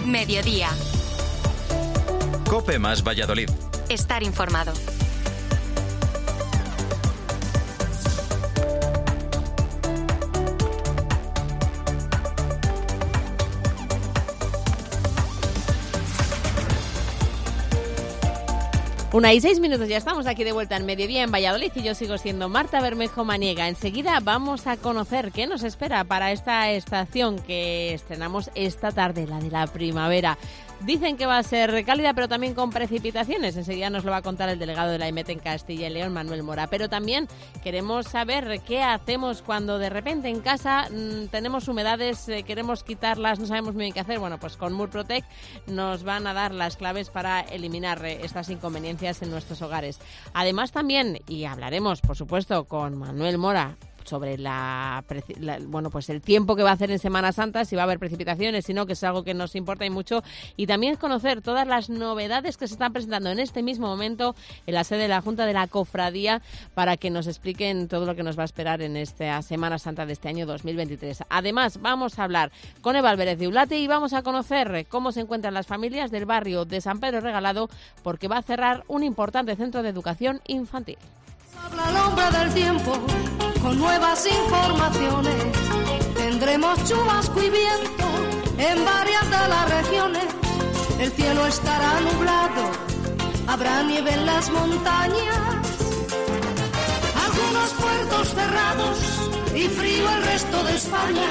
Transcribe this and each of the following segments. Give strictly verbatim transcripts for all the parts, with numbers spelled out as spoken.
Mediodía. COPE más Valladolid. Estar informado. Una y seis minutos, ya estamos aquí de vuelta en Mediodía en Valladolid y yo sigo siendo Marta Bermejo Maniega. Enseguida vamos a conocer qué nos espera para esta estación que estrenamos esta tarde, la de la primavera. Dicen que va a ser cálida, pero también con precipitaciones. Enseguida nos lo va a contar el delegado de la EMET en Castilla y León, Manuel Mora. Pero también queremos saber qué hacemos cuando de repente en casa mmm, tenemos humedades, eh, queremos quitarlas, no sabemos muy bien qué hacer. Bueno, pues con Murprotec nos van a dar las claves para eliminar eh, estas inconveniencias en nuestros hogares. Además también, y hablaremos, por supuesto, con Manuel Mora, sobre la, la bueno pues el tiempo que va a hacer en Semana Santa, si va a haber precipitaciones, si no, que es algo que nos importa y mucho, y también conocer todas las novedades que se están presentando en este mismo momento en la sede de la Junta de la Cofradía para que nos expliquen todo lo que nos va a esperar en esta Semana Santa de este año dos mil veintitrés. Además, vamos a hablar con Eva Álvarez de Ulate y vamos a conocer cómo se encuentran las familias del barrio de San Pedro Regalado, porque va a cerrar un importante centro de educación infantil. Habla el hombre del tiempo con nuevas informaciones. Tendremos chubasco y viento en varias de las regiones. El cielo estará nublado, habrá nieve en las montañas. Algunos puertos cerrados y frío el resto de España.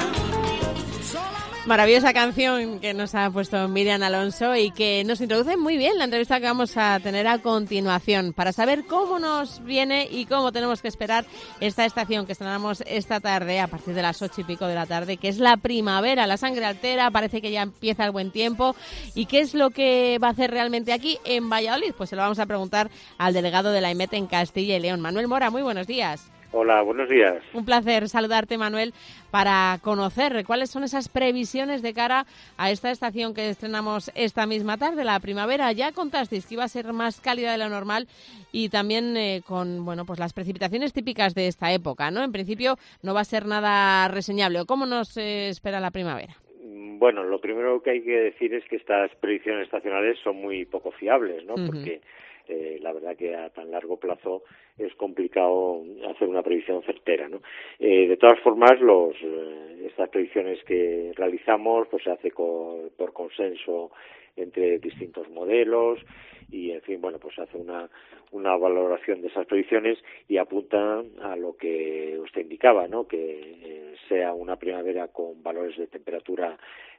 Maravillosa canción que nos ha puesto Miriam Alonso y que nos introduce muy bien la entrevista que vamos a tener a continuación para saber cómo nos viene y cómo tenemos que esperar esta estación que estrenamos esta tarde a partir de las ocho y pico de la tarde, que es la primavera. La sangre altera, parece que ya empieza el buen tiempo. ¿Y qué es lo que va a hacer realmente aquí en Valladolid? Pues se lo vamos a preguntar al delegado de la EMET en Castilla y León, Manuel Mora. Muy buenos días. Hola, buenos días. Un placer saludarte, Manuel, para conocer cuáles son esas previsiones de cara a esta estación que estrenamos esta misma tarde, la primavera. Ya contasteis que iba a ser más cálida de lo normal y también eh, con bueno pues las precipitaciones típicas de esta época, ¿no? En principio no va a ser nada reseñable. ¿Cómo nos eh, espera la primavera? Bueno, lo primero que hay que decir es que estas predicciones estacionales son muy poco fiables, ¿no? Uh-huh. Porque eh, la verdad que a tan largo plazo es complicado hacer una previsión certera, ¿no? Eh, de todas formas, los eh, estas predicciones que realizamos pues se hace con, por consenso entre distintos modelos y, en fin, bueno, pues se hace una una valoración de esas predicciones y apunta a lo que usted indicaba, ¿no? Que eh, sea una primavera con valores de temperatura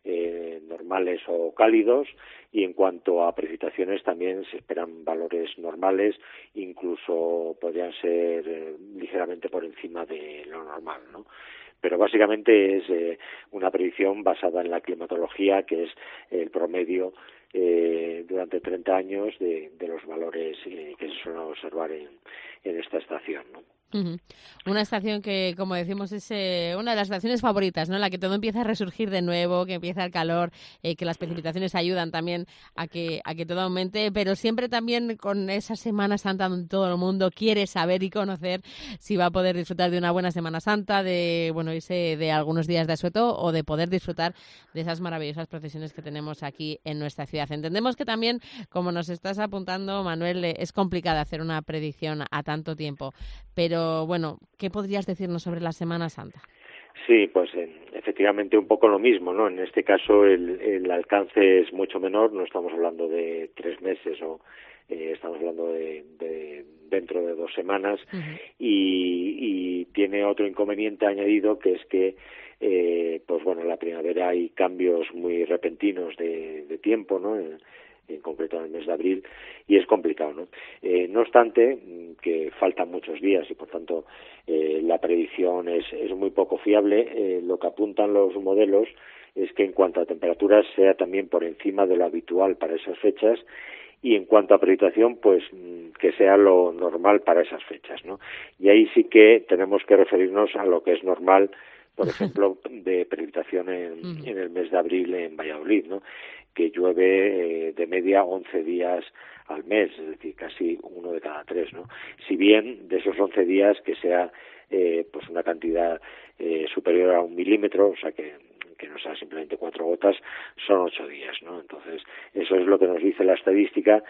eh, normales o cálidos, y en cuanto a precipitaciones también se esperan valores normales, incluso podrían ser eh, ligeramente por encima de lo normal, ¿no? Pero básicamente es eh, una predicción basada en la climatología, que es el promedio eh, durante treinta años de, de los valores eh, que se suelen observar en, en esta estación, ¿no? Uh-huh. Una estación que, como decimos, es eh, una de las estaciones favoritas, ¿no? En la que todo empieza a resurgir de nuevo, que empieza el calor, eh, que las precipitaciones ayudan también a que a que todo aumente, pero siempre también con esa Semana Santa donde todo el mundo quiere saber y conocer si va a poder disfrutar de una buena Semana Santa, de bueno irse de algunos días de asueto o de poder disfrutar de esas maravillosas procesiones que tenemos aquí en nuestra ciudad. Entendemos que también, como nos estás apuntando, Manuel, eh, es complicado hacer una predicción a tanto tiempo, pero Pero bueno, ¿qué podrías decirnos sobre la Semana Santa? Sí, pues eh, efectivamente un poco lo mismo, ¿no? En este caso el, el alcance es mucho menor, no estamos hablando de tres meses o eh, estamos hablando de, de dentro de dos semanas. Uh-huh. y, y tiene otro inconveniente añadido, que es que eh, pues bueno, en la primavera hay cambios muy repentinos de, de tiempo, ¿no? En, en concreto en el mes de abril, y es complicado, ¿no? Eh, no obstante, que faltan muchos días y por tanto eh, la predicción es, es muy poco fiable. Eh, lo que apuntan los modelos es que en cuanto a temperaturas sea también por encima de lo habitual para esas fechas, y en cuanto a precipitación, pues que sea lo normal para esas fechas, ¿no? Y ahí sí que tenemos que referirnos a lo que es normal, por ejemplo, de precipitación en, en el mes de abril en Valladolid, ¿no? Que llueve eh, de media once días al mes, es decir, casi uno de cada tres, ¿no? Si bien de esos once días que sea eh, pues una cantidad eh, superior a un milímetro, o sea que, que no sea simplemente cuatro gotas, gotas son ocho días, ¿no? Entonces, eso es lo que nos dice la estadística.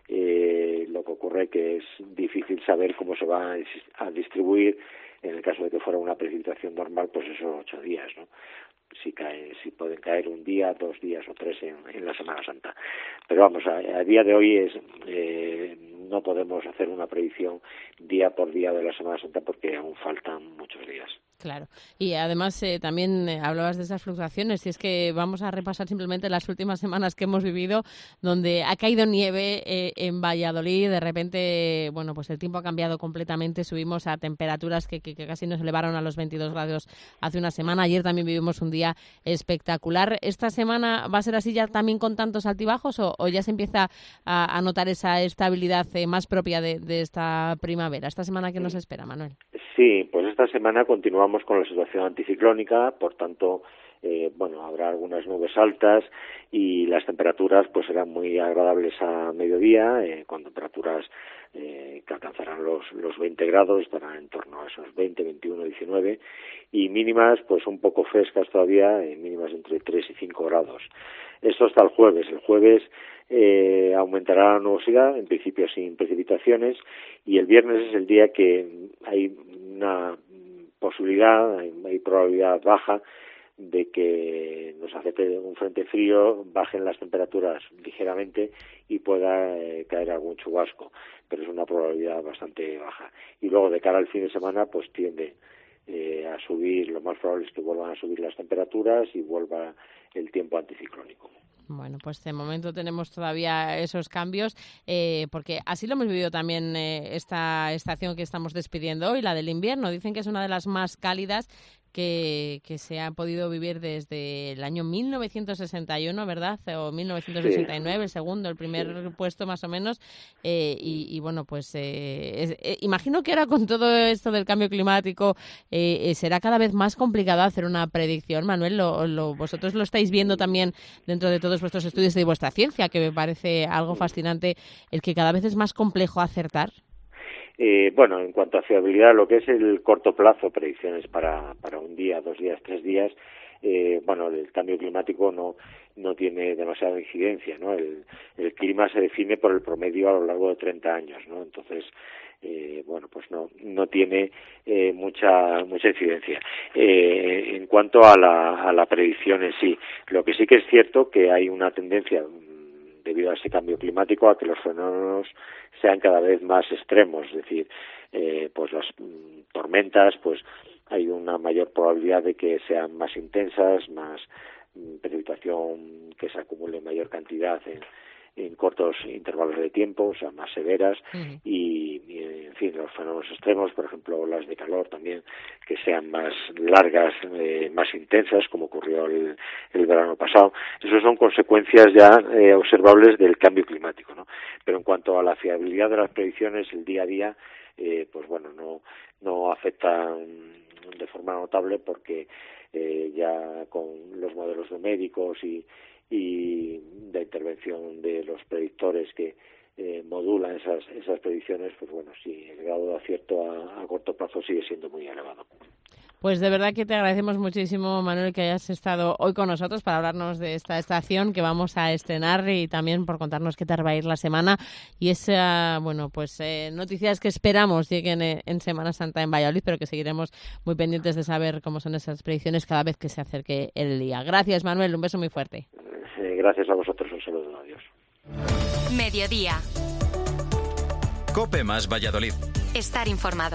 Eh, lo que ocurre que es difícil saber cómo se va a distribuir. En el caso de que fuera una precipitación normal, pues esos ocho días, ¿no? Si cae, si pueden caer un día, dos días o tres en, en la Semana Santa. Pero vamos, a, a día de hoy es eh, no podemos hacer una predicción día por día de la Semana Santa porque aún faltan muchos días. Claro. Y además eh, también eh, hablabas de esas fluctuaciones, y es que vamos a repasar simplemente las últimas semanas que hemos vivido, donde ha caído nieve eh, en Valladolid, de repente, bueno, pues el tiempo ha cambiado completamente, subimos a temperaturas que, que, que casi nos elevaron a los veintidós grados hace una semana. Ayer también vivimos un día espectacular. ¿Esta semana va a ser así ya también con tantos altibajos o, o ya se empieza a, a notar esa estabilidad eh, más propia de, de esta primavera? ¿Esta semana qué nos espera, Manuel? Sí, pues esta semana continuamos con la situación anticiclónica, por tanto, eh, bueno, habrá algunas nubes altas y las temperaturas pues serán muy agradables a mediodía, eh, con temperaturas eh, que alcanzarán los, los veinte grados, estarán en torno a esos veinte, veintiuno, diecinueve, y mínimas pues un poco frescas todavía, eh, mínimas entre tres y cinco grados. Esto hasta el jueves. El jueves eh, aumentará la nubosidad, en principio sin precipitaciones, y el viernes es el día que hay una posibilidad, hay, hay probabilidad baja de que nos afecte un frente frío, bajen las temperaturas ligeramente y pueda eh, caer algún chubasco, pero es una probabilidad bastante baja. Y luego de cara al fin de semana pues tiende eh, a subir, lo más probable es que vuelvan a subir las temperaturas y vuelva el tiempo anticiclónico. Bueno, pues de momento tenemos todavía esos cambios, eh, porque así lo hemos vivido también eh, esta estación que estamos despidiendo hoy, la del invierno. Dicen que es una de las más cálidas que, que se ha podido vivir desde el año mil novecientos sesenta y uno, ¿verdad? O mil novecientos sesenta y nueve, sí. El segundo, el primer sí. puesto más o menos. Eh, y, y bueno, pues eh, es, eh, imagino que ahora con todo esto del cambio climático eh, eh, será cada vez más complicado hacer una predicción. Manuel, lo, lo, vosotros lo estáis viendo también dentro de todos vuestros estudios de vuestra ciencia, que me parece algo fascinante, el que cada vez es más complejo acertar. Eh, bueno, en cuanto a fiabilidad, lo que es el corto plazo, predicciones para, para un día, dos días, tres días, eh, bueno, el cambio climático no no tiene demasiada incidencia, ¿no? El, el clima se define por el promedio a lo largo de treinta años, ¿no? Entonces, eh, bueno, pues no no tiene eh, mucha mucha incidencia. Eh, en cuanto a la, a la predicción en sí, lo que sí que es cierto que hay una tendencia debido a ese cambio climático a que los fenómenos sean cada vez más extremos, es decir, eh, pues las mm, tormentas, pues hay una mayor probabilidad de que sean más intensas, más mm, precipitación que se acumule en mayor cantidad en, en cortos intervalos de tiempo, o sea, más severas, uh-huh. y, y, en fin, los fenómenos extremos, por ejemplo, olas de calor también, que sean más largas, eh, más intensas, como ocurrió el, el verano pasado. Eso son consecuencias ya eh, observables del cambio climático, ¿no? Pero en cuanto a la fiabilidad de las predicciones, el día a día, eh, pues bueno, no, no afecta de forma notable porque eh, ya con los modelos de médicos y y de intervención de los predictores que eh, modulan esas esas predicciones, pues bueno, sí, el grado de acierto a, a corto plazo sigue siendo muy elevado. Pues de verdad que te agradecemos muchísimo, Manuel, que hayas estado hoy con nosotros para hablarnos de esta estación que vamos a estrenar y también por contarnos qué tal va a ir la semana y esas, bueno, pues eh, noticias que esperamos lleguen en Semana Santa en Valladolid, pero que seguiremos muy pendientes de saber cómo son esas predicciones cada vez que se acerque el día. Gracias, Manuel, un beso muy fuerte. Eh, gracias a vosotros, un saludo, adiós. Mediodía. COPE más Valladolid. Estar informado.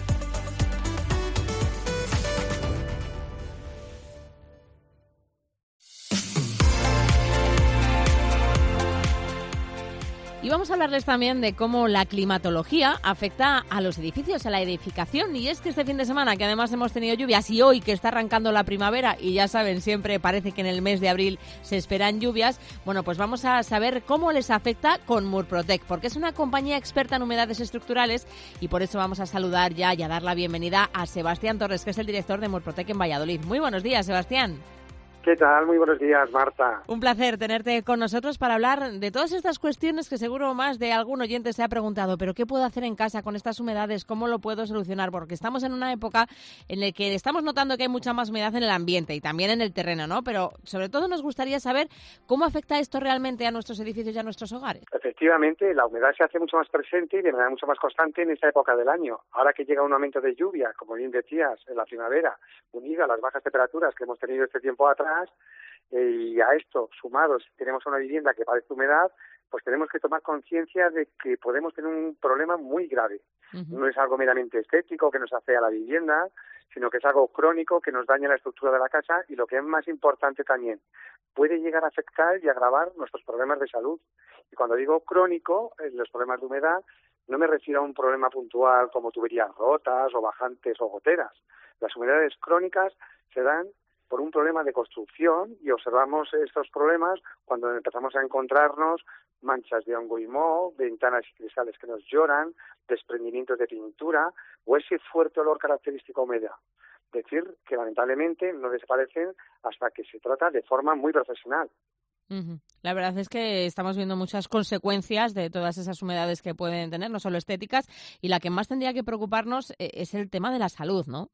Y vamos a hablarles también de cómo la climatología afecta a los edificios, a la edificación. Y es que este fin de semana, que además hemos tenido lluvias, y hoy que está arrancando la primavera, y ya saben, siempre parece que en el mes de abril se esperan lluvias, bueno, pues vamos a saber cómo les afecta con Murprotec, porque es una compañía experta en humedades estructurales, y por eso vamos a saludar ya y a dar la bienvenida a Sebastián Torres, que es el director de Murprotec en Valladolid. Muy buenos días, Sebastián. ¿Qué tal? Muy buenos días, Marta. Un placer tenerte con nosotros para hablar de todas estas cuestiones que seguro más de algún oyente se ha preguntado, pero ¿qué puedo hacer en casa con estas humedades? ¿Cómo lo puedo solucionar? Porque estamos en una época en la que estamos notando que hay mucha más humedad en el ambiente y también en el terreno, ¿no? Pero sobre todo nos gustaría saber cómo afecta esto realmente a nuestros edificios y a nuestros hogares. Efectivamente, la humedad se hace mucho más presente y de manera mucho más constante en esta época del año. Ahora que llega un aumento de lluvia, como bien decías, en la primavera, unida a las bajas temperaturas que hemos tenido este tiempo atrás, y a esto, sumados, si tenemos una vivienda que padece humedad, pues tenemos que tomar conciencia de que podemos tener un problema muy grave. Uh-huh. No es algo meramente estético que nos afea a la vivienda, sino que es algo crónico que nos daña la estructura de la casa y, lo que es más importante también, puede llegar a afectar y agravar nuestros problemas de salud. Y cuando digo crónico, en los problemas de humedad, no me refiero a un problema puntual como tuberías rotas o bajantes o goteras. Las humedades crónicas se dan por un problema de construcción y observamos estos problemas cuando empezamos a encontrarnos manchas de hongo y moho, ventanas y cristales que nos lloran, desprendimientos de pintura o ese fuerte olor característico a humedad. Es decir, que lamentablemente no desaparecen hasta que se trata de forma muy profesional. Uh-huh. La verdad es que estamos viendo muchas consecuencias de todas esas humedades que pueden tener, no solo estéticas, y la que más tendría que preocuparnos es el tema de la salud, ¿no?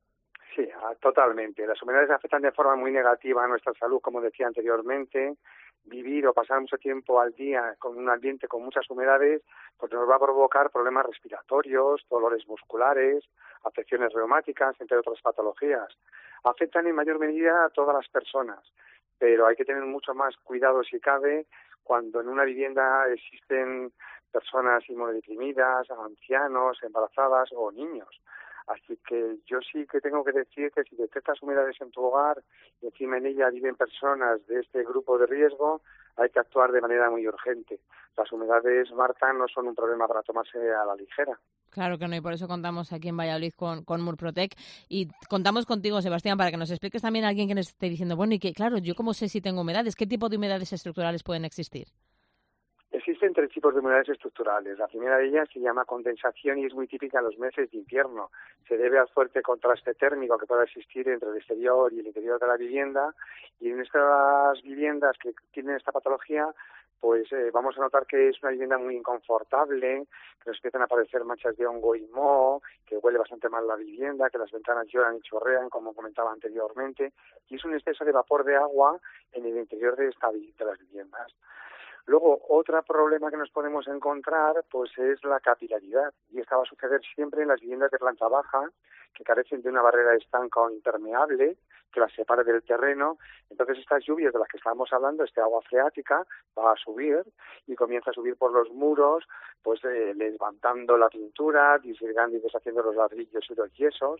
Sí, totalmente. Las humedades afectan de forma muy negativa a nuestra salud, como decía anteriormente. Vivir o pasar mucho tiempo al día con un ambiente con muchas humedades, pues nos va a provocar problemas respiratorios, dolores musculares, afecciones reumáticas, entre otras patologías. Afectan en mayor medida a todas las personas, pero hay que tener mucho más cuidado si cabe cuando en una vivienda existen personas inmunodeprimidas, ancianos, embarazadas o niños. Así que yo sí que tengo que decir que si detectas humedades en tu hogar y encima en ella viven personas de este grupo de riesgo, hay que actuar de manera muy urgente. Las humedades, Marta, no son un problema para tomarse a la ligera. Claro que no, y por eso contamos aquí en Valladolid con, con Murprotec. Y contamos contigo, Sebastián, para que nos expliques también a alguien que nos esté diciendo, bueno, y que claro, yo cómo sé si tengo humedades, ¿qué tipo de humedades estructurales pueden existir? Existen tres tipos de humedades estructurales. La primera de ellas se llama condensación y es muy típica en los meses de invierno. Se debe al fuerte contraste térmico que puede existir entre el exterior y el interior de la vivienda. Y en estas viviendas que tienen esta patología, pues eh, vamos a notar que es una vivienda muy inconfortable, que nos empiezan a aparecer manchas de hongo y moho, que huele bastante mal la vivienda, que las ventanas lloran y chorrean, como comentaba anteriormente, y es un exceso de vapor de agua en el interior de, esta, de las viviendas. Luego, otro problema que nos podemos encontrar pues es la capilaridad, y esta va a suceder siempre en las viviendas de planta baja, que carecen de una barrera estanca o impermeable que las separe del terreno. Entonces estas lluvias de las que estábamos hablando, este agua freática, va a subir y comienza a subir por los muros, pues eh, levantando la pintura, disgregando y deshaciendo los ladrillos y los yesos.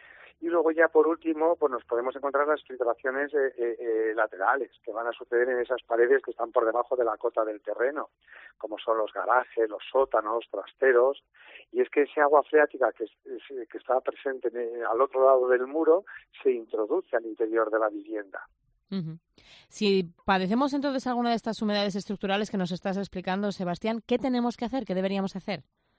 Y luego ya por último, pues nos podemos encontrar las filtraciones eh, eh, laterales que van a suceder en esas paredes que están por debajo de la cota del terreno, como son los garajes, los sótanos, trasteros. Y es que ese agua freática que, es, que está presente en, al otro lado del muro se introduce al interior de la vivienda. Uh-huh. Si padecemos entonces alguna de estas humedades estructurales que nos estás explicando, Sebastián, ¿qué tenemos que hacer? ¿Qué deberíamos hacer?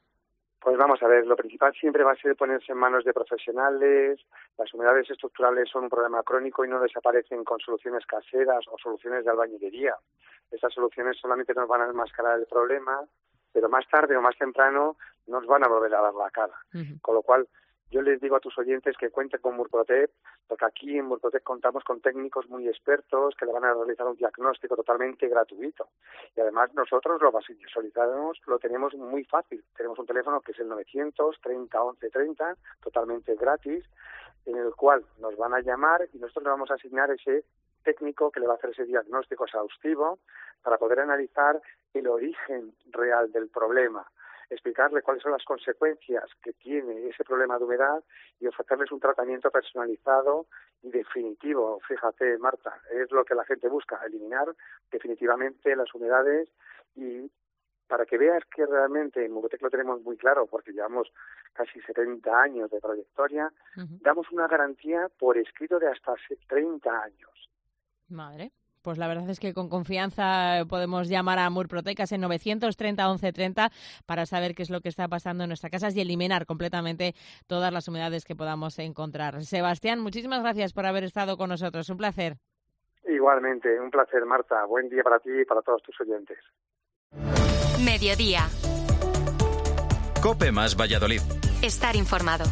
Pues vamos a ver, lo principal siempre va a ser ponerse en manos de profesionales. Las humedades estructurales son un problema crónico y no desaparecen con soluciones caseras o soluciones de albañilería. Estas soluciones solamente nos van a enmascarar el problema, pero más tarde o más temprano nos van a volver a dar la cara. Uh-huh. Con lo cual, yo les digo a tus oyentes que cuenten con Murprotec, porque aquí en Murprotec contamos con técnicos muy expertos que le van a realizar un diagnóstico totalmente gratuito. Y además nosotros lo visualizamos, lo tenemos muy fácil. Tenemos un teléfono que es el novecientos treinta once treinta, totalmente gratis, en el cual nos van a llamar y nosotros le vamos a asignar ese técnico que le va a hacer ese diagnóstico exhaustivo para poder analizar el origen real del problema, explicarle cuáles son las consecuencias que tiene ese problema de humedad y ofrecerles un tratamiento personalizado y definitivo. Fíjate, Marta, es lo que la gente busca, eliminar definitivamente las humedades. Y para que veas que realmente en Murprotec lo tenemos muy claro, porque llevamos casi setenta años de trayectoria, uh-huh. damos una garantía por escrito de hasta treinta años. Madre. Pues la verdad es que con confianza podemos llamar a Murprotec en novecientos treinta once treinta para saber qué es lo que está pasando en nuestras casas y eliminar completamente todas las humedades que podamos encontrar. Sebastián, muchísimas gracias por haber estado con nosotros. Un placer. Igualmente, un placer, Marta. Buen día para ti y para todos tus oyentes. Mediodía. COPE más Valladolid. Estar informado.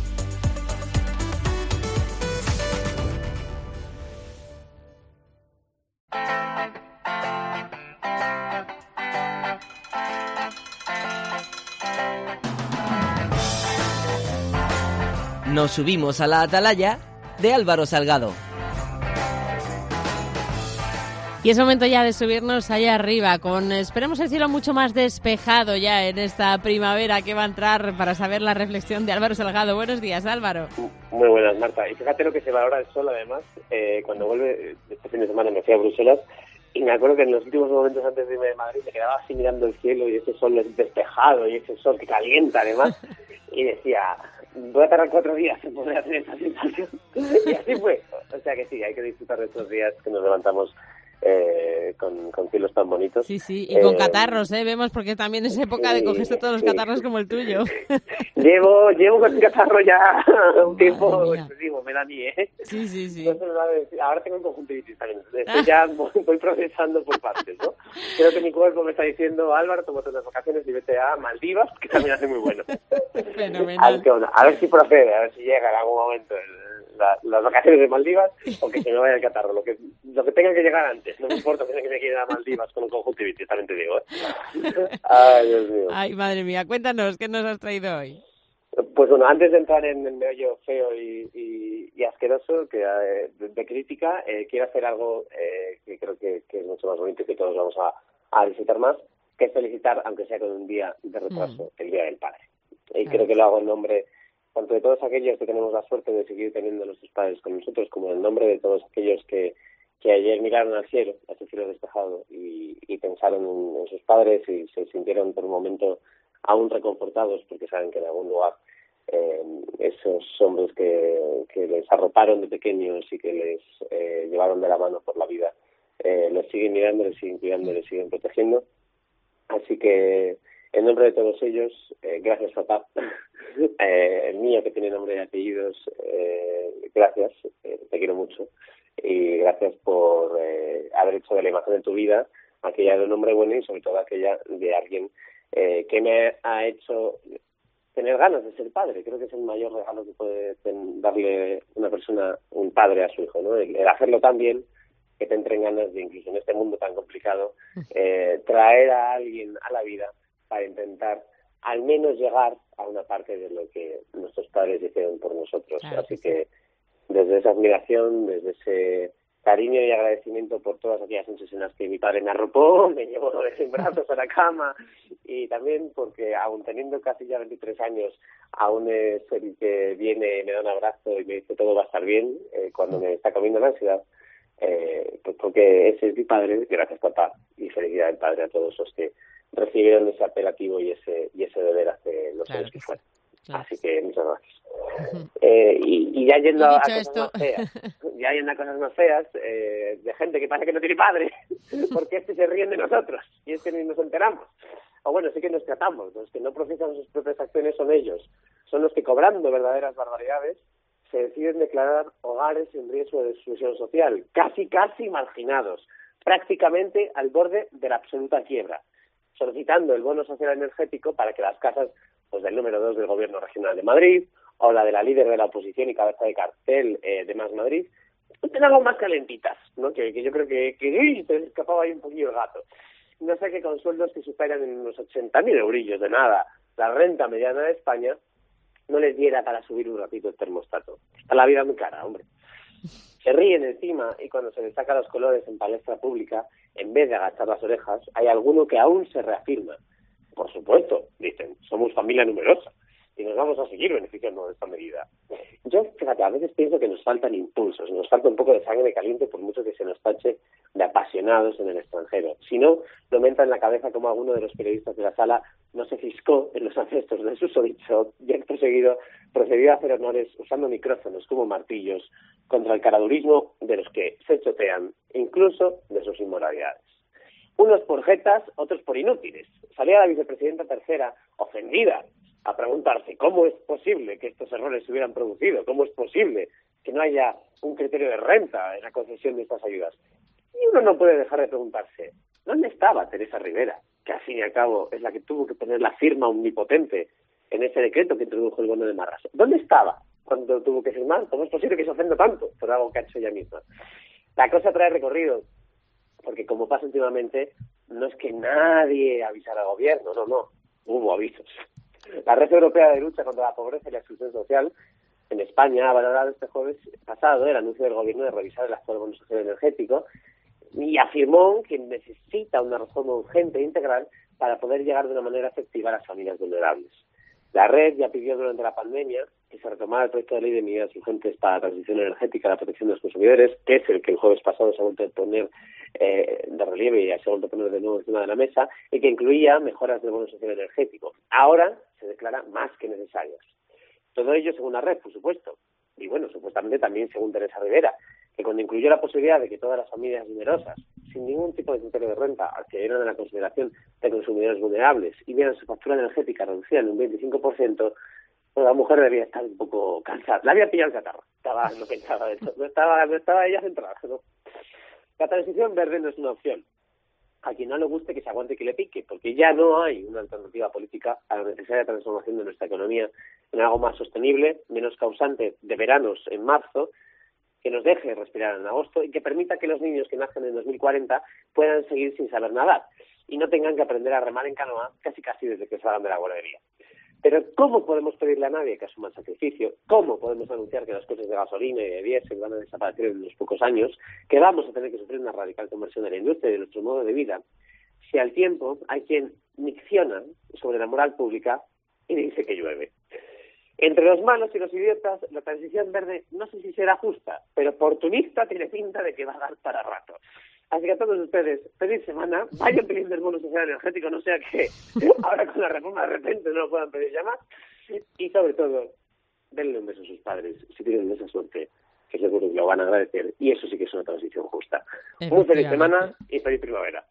Nos subimos a la atalaya de Álvaro Salgado. Y es momento ya de subirnos allá arriba, con esperemos el cielo mucho más despejado ya en esta primavera que va a entrar, para saber la reflexión de Álvaro Salgado. Buenos días, Álvaro. Muy buenas, Marta. Y fíjate lo que se valora el sol, además. Eh, cuando vuelve, este fin de semana me fui a Bruselas, y me acuerdo que en los últimos momentos antes de irme de Madrid me quedaba así mirando el cielo y ese sol despejado y ese sol que calienta, además, y decía, voy a tardar cuatro días en poder hacer esta sensación. Y así fue. O sea que sí, hay que disfrutar de estos días que nos levantamos Eh, con, con cielos tan bonitos. Sí, sí, y con eh, catarros, ¿eh? Vemos, porque también es época sí, de cogerse todos los sí. catarros como el tuyo. Llevo llevo con el catarro ya un tiempo excesivo, me da a mí, ¿eh? Sí, sí, sí. Entonces, ahora tengo un conjuntivitis también. Estoy ya voy, voy procesando por partes, ¿no? Creo que mi cuerpo me está diciendo, Álvaro, tómate unas vacaciones y vete a Maldivas, que también hace muy bueno. Fenomenal. A ver si procede, a ver si llega en algún momento el, la, las vacaciones de Maldivas o que se me vaya el catarro. Lo que, lo que tenga que llegar antes. No me importa que me quiera a Maldivas con un conjuntivitis, también te digo, ¿eh? Ay, Dios mío. Ay, madre mía, cuéntanos, ¿qué nos has traído hoy? Pues bueno, antes de entrar en el meollo feo y, y, y asqueroso que eh, de, de crítica, eh, quiero hacer algo eh, que creo que, que es mucho más bonito y que todos vamos a, a disfrutar más, que es felicitar, aunque sea con un día de retraso, mm. el Día del Padre. Y claro. Creo que lo hago en nombre tanto de todos aquellos que tenemos la suerte de seguir teniendo a nuestros padres con nosotros, como en nombre de todos aquellos que que ayer miraron al cielo, a ese cielo despejado, y, y pensaron en, en sus padres y se sintieron por un momento aún reconfortados, porque saben que en algún lugar eh, esos hombres que, que les arroparon de pequeños y que les eh, llevaron de la mano por la vida, eh, les siguen mirando, les siguen cuidando, les siguen protegiendo. Así que, en nombre de todos ellos, eh, gracias, papá. eh, el mío, que tiene nombre y apellidos, eh, gracias, eh, te quiero mucho. Y gracias por eh, haber hecho de la imagen de tu vida aquella de un hombre bueno y sobre todo aquella de alguien eh, que me ha hecho tener ganas de ser padre. Creo que es el mayor regalo que puede darle una persona, un padre, a su hijo, ¿no? El, el hacerlo tan bien que te entren ganas de, incluso en este mundo tan complicado, eh, traer a alguien a la vida para intentar al menos llegar a una parte de lo que nuestros padres hicieron por nosotros. Claro, Así sí. que desde esa admiración, desde ese cariño y agradecimiento por todas aquellas noches en las que mi padre me arropó, me llevó en brazos a la cama, y también porque aún teniendo casi ya veintitrés años, aún es el que viene, me da un abrazo y me dice todo va a estar bien eh, cuando me está comiendo la ansiedad, eh, pues porque ese es mi padre. Gracias, papá, y felicidad del padre a todos los que recibieron ese apelativo y ese y ese deber hace los años que fue. Claro. Así que muchas gracias. Uh-huh. Eh, y, y ya yendo a cosas esto... más feas, ya yendo a cosas más feas, eh, de gente que parece que no tiene padre, porque este se ríen de nosotros, y es que ni nos enteramos. O bueno, sí que nos tratamos, los que no profesan sus propias acciones son ellos, son los que, cobrando verdaderas barbaridades, se deciden declarar hogares en riesgo de exclusión social, casi casi marginados, prácticamente al borde de la absoluta quiebra, solicitando el bono social energético para que las casas pues del número dos del Gobierno Regional de Madrid, o la de la líder de la oposición y cabeza de cartel eh, de Más Madrid, estén algo más calentitas, ¿no? Que, que yo creo que, que uy, se escapaba ahí un poquillo el gato. No sé, que con sueldos que superan en unos ochenta mil eurillos de nada la renta mediana de España, no les diera para subir un ratito el termostato. Está la vida muy cara, hombre. Se ríen encima, y cuando se les saca los colores en palestra pública, en vez de agachar las orejas, hay alguno que aún se reafirma. Por supuesto, dicen, somos familia numerosa y nos vamos a seguir beneficiando de esta medida. Yo, fíjate, a veces pienso que nos faltan impulsos, nos falta un poco de sangre caliente, por mucho que se nos tache de apasionados en el extranjero. Si no, no me entra en la cabeza como alguno de los periodistas de la sala no se fiscó en los ancestros de susodicho y acto seguido procedió a hacer honores usando micrófonos como martillos contra el caradurismo de los que se chotean, incluso de sus inmoralidades. Unos por jetas, otros por inútiles. Salía la vicepresidenta tercera, ofendida, a preguntarse cómo es posible que estos errores se hubieran producido, cómo es posible que no haya un criterio de renta en la concesión de estas ayudas. Y uno no puede dejar de preguntarse, ¿dónde estaba Teresa Rivera? Que al fin y al cabo es la que tuvo que poner la firma omnipotente en ese decreto que introdujo el bono de Marras. ¿Dónde estaba cuando tuvo que firmar? ¿Cómo es posible que se ofenda tanto por algo que ha hecho ella misma? La cosa trae recorrido, porque como pasa últimamente, no es que nadie avisara al gobierno, no, no, hubo avisos. La Red Europea de Lucha contra la Pobreza y la Exclusión Social en España ha valorado este jueves pasado el anuncio del gobierno de revisar el actual bono social energético y afirmó que necesita una reforma urgente e integral para poder llegar de una manera efectiva a las familias vulnerables. La red ya pidió durante la pandemia que se retomara el proyecto de ley de medidas urgentes para la transición energética y la protección de los consumidores, que es el que el jueves pasado se ha vuelto a poner eh, de relieve y se ha vuelto a poner de nuevo encima de la mesa, y que incluía mejoras del bono social energético. Ahora se declara más que necesarias. Todo ello según la red, por supuesto, y bueno, supuestamente también según Teresa Rivera, que cuando incluyó la posibilidad de que todas las familias numerosas, sin ningún tipo de criterio de renta, accedieran a la consideración de consumidores vulnerables y vieran su factura energética reducida en un veinticinco por ciento, pues la mujer debía estar un poco cansada. La había pillado el catarro, estaba, no pensaba de eso, no estaba, no estaba ella centrada, ¿no? La transición verde no es una opción. A quien no le guste, que se aguante y que le pique, porque ya no hay una alternativa política a la necesaria transformación de nuestra economía en algo más sostenible, menos causante de veranos en marzo, que nos deje respirar en agosto y que permita que los niños que nazcan en dos mil cuarenta puedan seguir sin saber nadar y no tengan que aprender a remar en canoa casi casi desde que salgan de la guardería. Pero ¿cómo podemos pedirle a nadie que asuma el sacrificio? ¿Cómo podemos anunciar que las costes de gasolina y de diésel van a desaparecer en unos pocos años? ¿Que vamos a tener que sufrir una radical conversión de la industria y de nuestro modo de vida? Si al tiempo hay quien micciona sobre la moral pública y dice que llueve. Entre los malos y los idiotas, la transición verde no sé si será justa, pero oportunista tiene pinta de que va a dar para rato. Así que a todos ustedes, feliz semana, vayan pidiendo el bono social energético, no sea que ahora con la reforma de repente no lo puedan pedir ya más. Y sobre todo, denle un beso a sus padres, si tienen esa suerte, que seguro que lo van a agradecer, y eso sí que es una transición justa. Muy feliz semana y feliz primavera.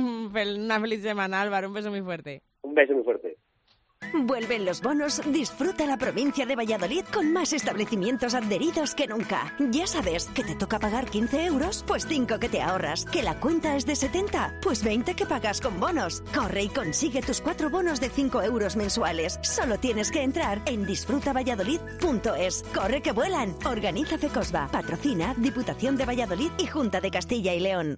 Una feliz semana, Álvaro, un beso muy fuerte. Un beso muy fuerte. Vuelven los bonos, disfruta la provincia de Valladolid con más establecimientos adheridos que nunca. Ya sabes que te toca pagar quince euros, pues cinco que te ahorras. Que la cuenta es de setenta, pues veinte que pagas con bonos. Corre y consigue tus cuatro bonos de cinco euros mensuales. Solo tienes que entrar en disfruta valladolid punto es. Corre que vuelan. Organiza Fecosba. Patrocina Diputación de Valladolid y Junta de Castilla y León.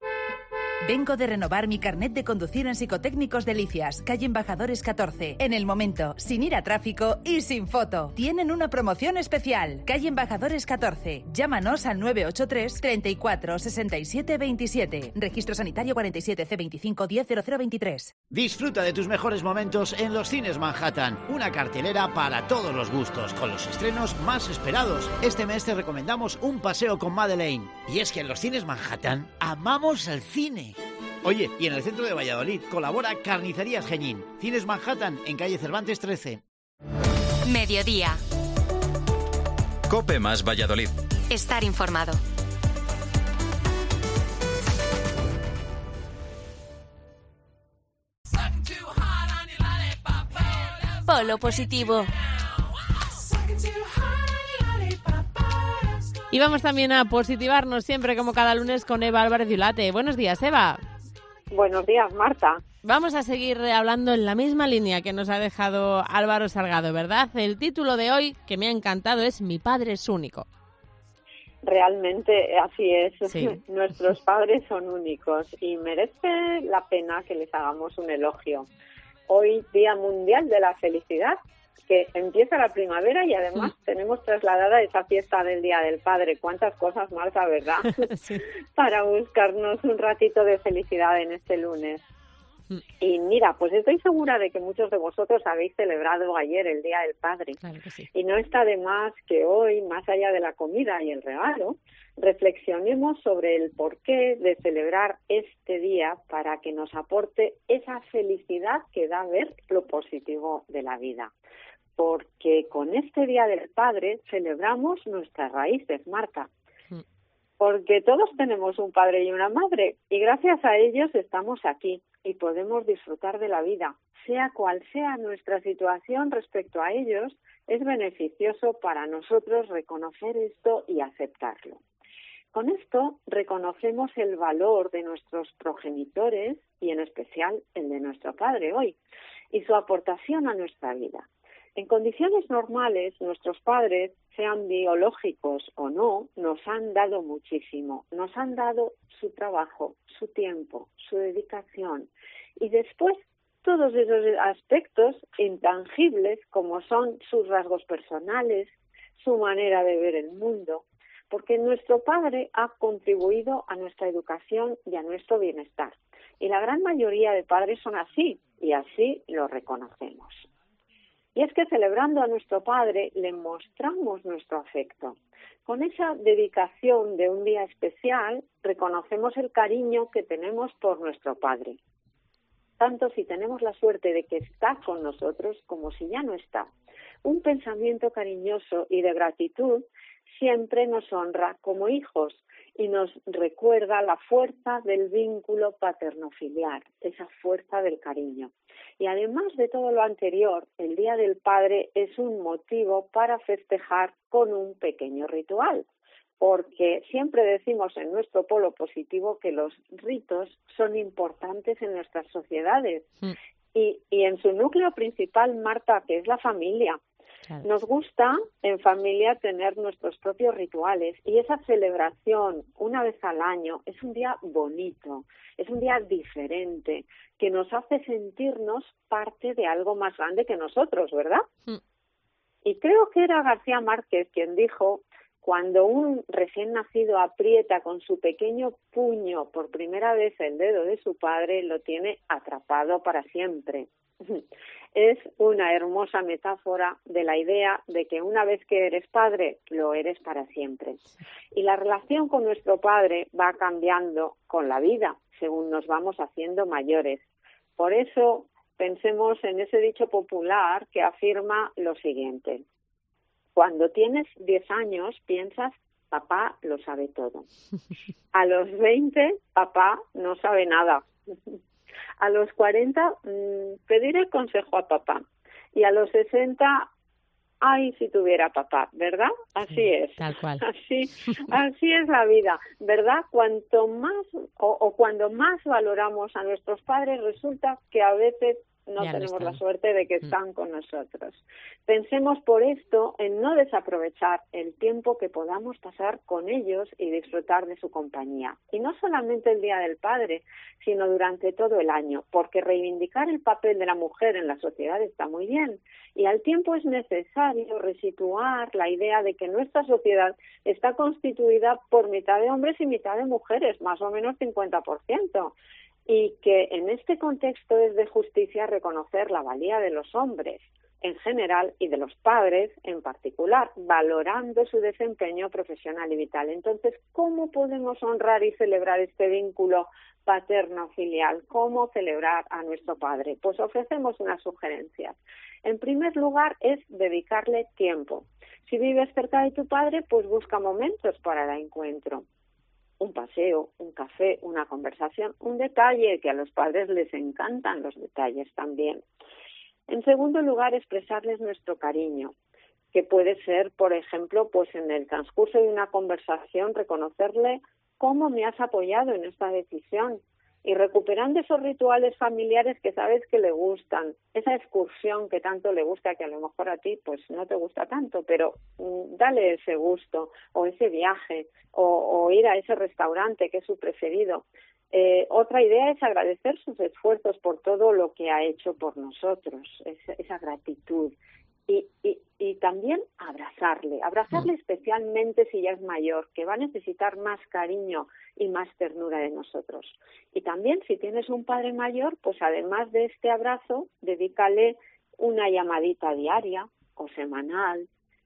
Vengo de renovar mi carnet de conducir en Psicotécnicos Delicias, calle Embajadores catorce. En el momento, sin ir a tráfico y sin foto. Tienen una promoción especial. Calle Embajadores catorce. Llámanos al nueve ocho tres, treinta y cuatro, sesenta y siete, veintisiete. Registro sanitario cuarenta y siete C veinticinco diez cero cero veintitrés. Disfruta de tus mejores momentos en los Cines Manhattan. Una cartelera para todos los gustos, con los estrenos más esperados. Este mes te recomendamos Un paseo con Madeleine. Y es que en los Cines Manhattan amamos el cine. Oye, y en el centro de Valladolid colabora Carnicerías Geñín. Cines Manhattan, en calle Cervantes trece. Mediodía. COPE más Valladolid. Estar informado. Polo positivo. Y vamos también a positivarnos siempre, como cada lunes, con Eva Álvarez Yulate. Buenos días, Eva. Buenos días, Marta. Vamos a seguir hablando en la misma línea que nos ha dejado Álvaro Salgado, ¿verdad? El título de hoy, que me ha encantado, es Mi padre es único. Realmente así es. Sí. Nuestros padres son únicos y merece la pena que les hagamos un elogio. Hoy, Día Mundial de la Felicidad, que empieza la primavera y además mm. tenemos trasladada esa fiesta del Día del Padre. Cuántas cosas, Marta, ¿verdad? Sí. Para buscarnos un ratito de felicidad en este lunes. Mm. Y mira, pues estoy segura de que muchos de vosotros habéis celebrado ayer el Día del Padre. Claro que sí. Y no está de más que hoy, más allá de la comida y el regalo, reflexionemos sobre el porqué de celebrar este día para que nos aporte esa felicidad que da ver lo positivo de la vida. Porque con este Día del Padre celebramos nuestras raíces, Marta. Porque todos tenemos un padre y una madre y gracias a ellos estamos aquí y podemos disfrutar de la vida. Sea cual sea nuestra situación respecto a ellos, es beneficioso para nosotros reconocer esto y aceptarlo. Con esto reconocemos el valor de nuestros progenitores y en especial el de nuestro padre hoy y su aportación a nuestra vida. En condiciones normales, nuestros padres, sean biológicos o no, nos han dado muchísimo. Nos han dado su trabajo, su tiempo, su dedicación. Y después, todos esos aspectos intangibles, como son sus rasgos personales, su manera de ver el mundo, porque nuestro padre ha contribuido a nuestra educación y a nuestro bienestar. Y la gran mayoría de padres son así, y así lo reconocemos. Y es que celebrando a nuestro padre le mostramos nuestro afecto. Con esa dedicación de un día especial reconocemos el cariño que tenemos por nuestro padre. Tanto si tenemos la suerte de que está con nosotros como si ya no está. Un pensamiento cariñoso y de gratitud siempre nos honra como hijos y nos recuerda la fuerza del vínculo paterno-filial, esa fuerza del cariño. Y además de todo lo anterior, el Día del Padre es un motivo para festejar con un pequeño ritual, porque siempre decimos en nuestro polo positivo que los ritos son importantes en nuestras sociedades mm. y, y en su núcleo principal, Marta, que es la familia. Claro. Nos gusta en familia tener nuestros propios rituales y esa celebración una vez al año es un día bonito, es un día diferente, que nos hace sentirnos parte de algo más grande que nosotros, ¿verdad? Mm. Y creo que era García Márquez quien dijo: cuando un recién nacido aprieta con su pequeño puño por primera vez el dedo de su padre, lo tiene atrapado para siempre. Es una hermosa metáfora de la idea de que una vez que eres padre, lo eres para siempre. Y la relación con nuestro padre va cambiando con la vida, según nos vamos haciendo mayores. Por eso, pensemos en ese dicho popular que afirma lo siguiente: cuando tienes diez años, piensas, papá lo sabe todo. A los veinte, papá no sabe nada. A los cuarenta, mmm, pediré consejo a papá. Y a los sesenta, ay, si tuviera papá, ¿verdad? Así sí, es. Tal cual. Así, así es la vida, ¿verdad? Cuanto más o, o cuando más valoramos a nuestros padres, resulta que a veces no ya tenemos no la suerte de que están mm. con nosotros. Pensemos por esto en no desaprovechar el tiempo que podamos pasar con ellos y disfrutar de su compañía. Y no solamente el Día del Padre, sino durante todo el año, porque reivindicar el papel de la mujer en la sociedad está muy bien. Y al tiempo es necesario resituar la idea de que nuestra sociedad está constituida por mitad de hombres y mitad de mujeres, más o menos cincuenta por ciento. Y que en este contexto es de justicia reconocer la valía de los hombres en general y de los padres en particular, valorando su desempeño profesional y vital. Entonces, ¿cómo podemos honrar y celebrar este vínculo paterno-filial? ¿Cómo celebrar a nuestro padre? Pues ofrecemos unas sugerencias. En primer lugar, es dedicarle tiempo. Si vives cerca de tu padre, pues busca momentos para el encuentro. Un paseo, un café, una conversación, un detalle, que a los padres les encantan los detalles también. En segundo lugar, expresarles nuestro cariño, que puede ser, por ejemplo, pues en el transcurso de una conversación, reconocerle cómo me has apoyado en esta decisión y recuperando esos rituales familiares que sabes que le gustan, esa excursión que tanto le gusta, que a lo mejor a ti pues no te gusta tanto, pero mm, dale ese gusto, o ese viaje, o, o ir a ese restaurante que es su preferido. Eh, otra idea es agradecer sus esfuerzos por todo lo que ha hecho por nosotros, esa, esa gratitud. Y, y, y también abrazarle, abrazarle especialmente si ya es mayor, que va a necesitar más cariño y más ternura de nosotros. Y también si tienes un padre mayor, pues además de este abrazo, dedícale una llamadita diaria o semanal.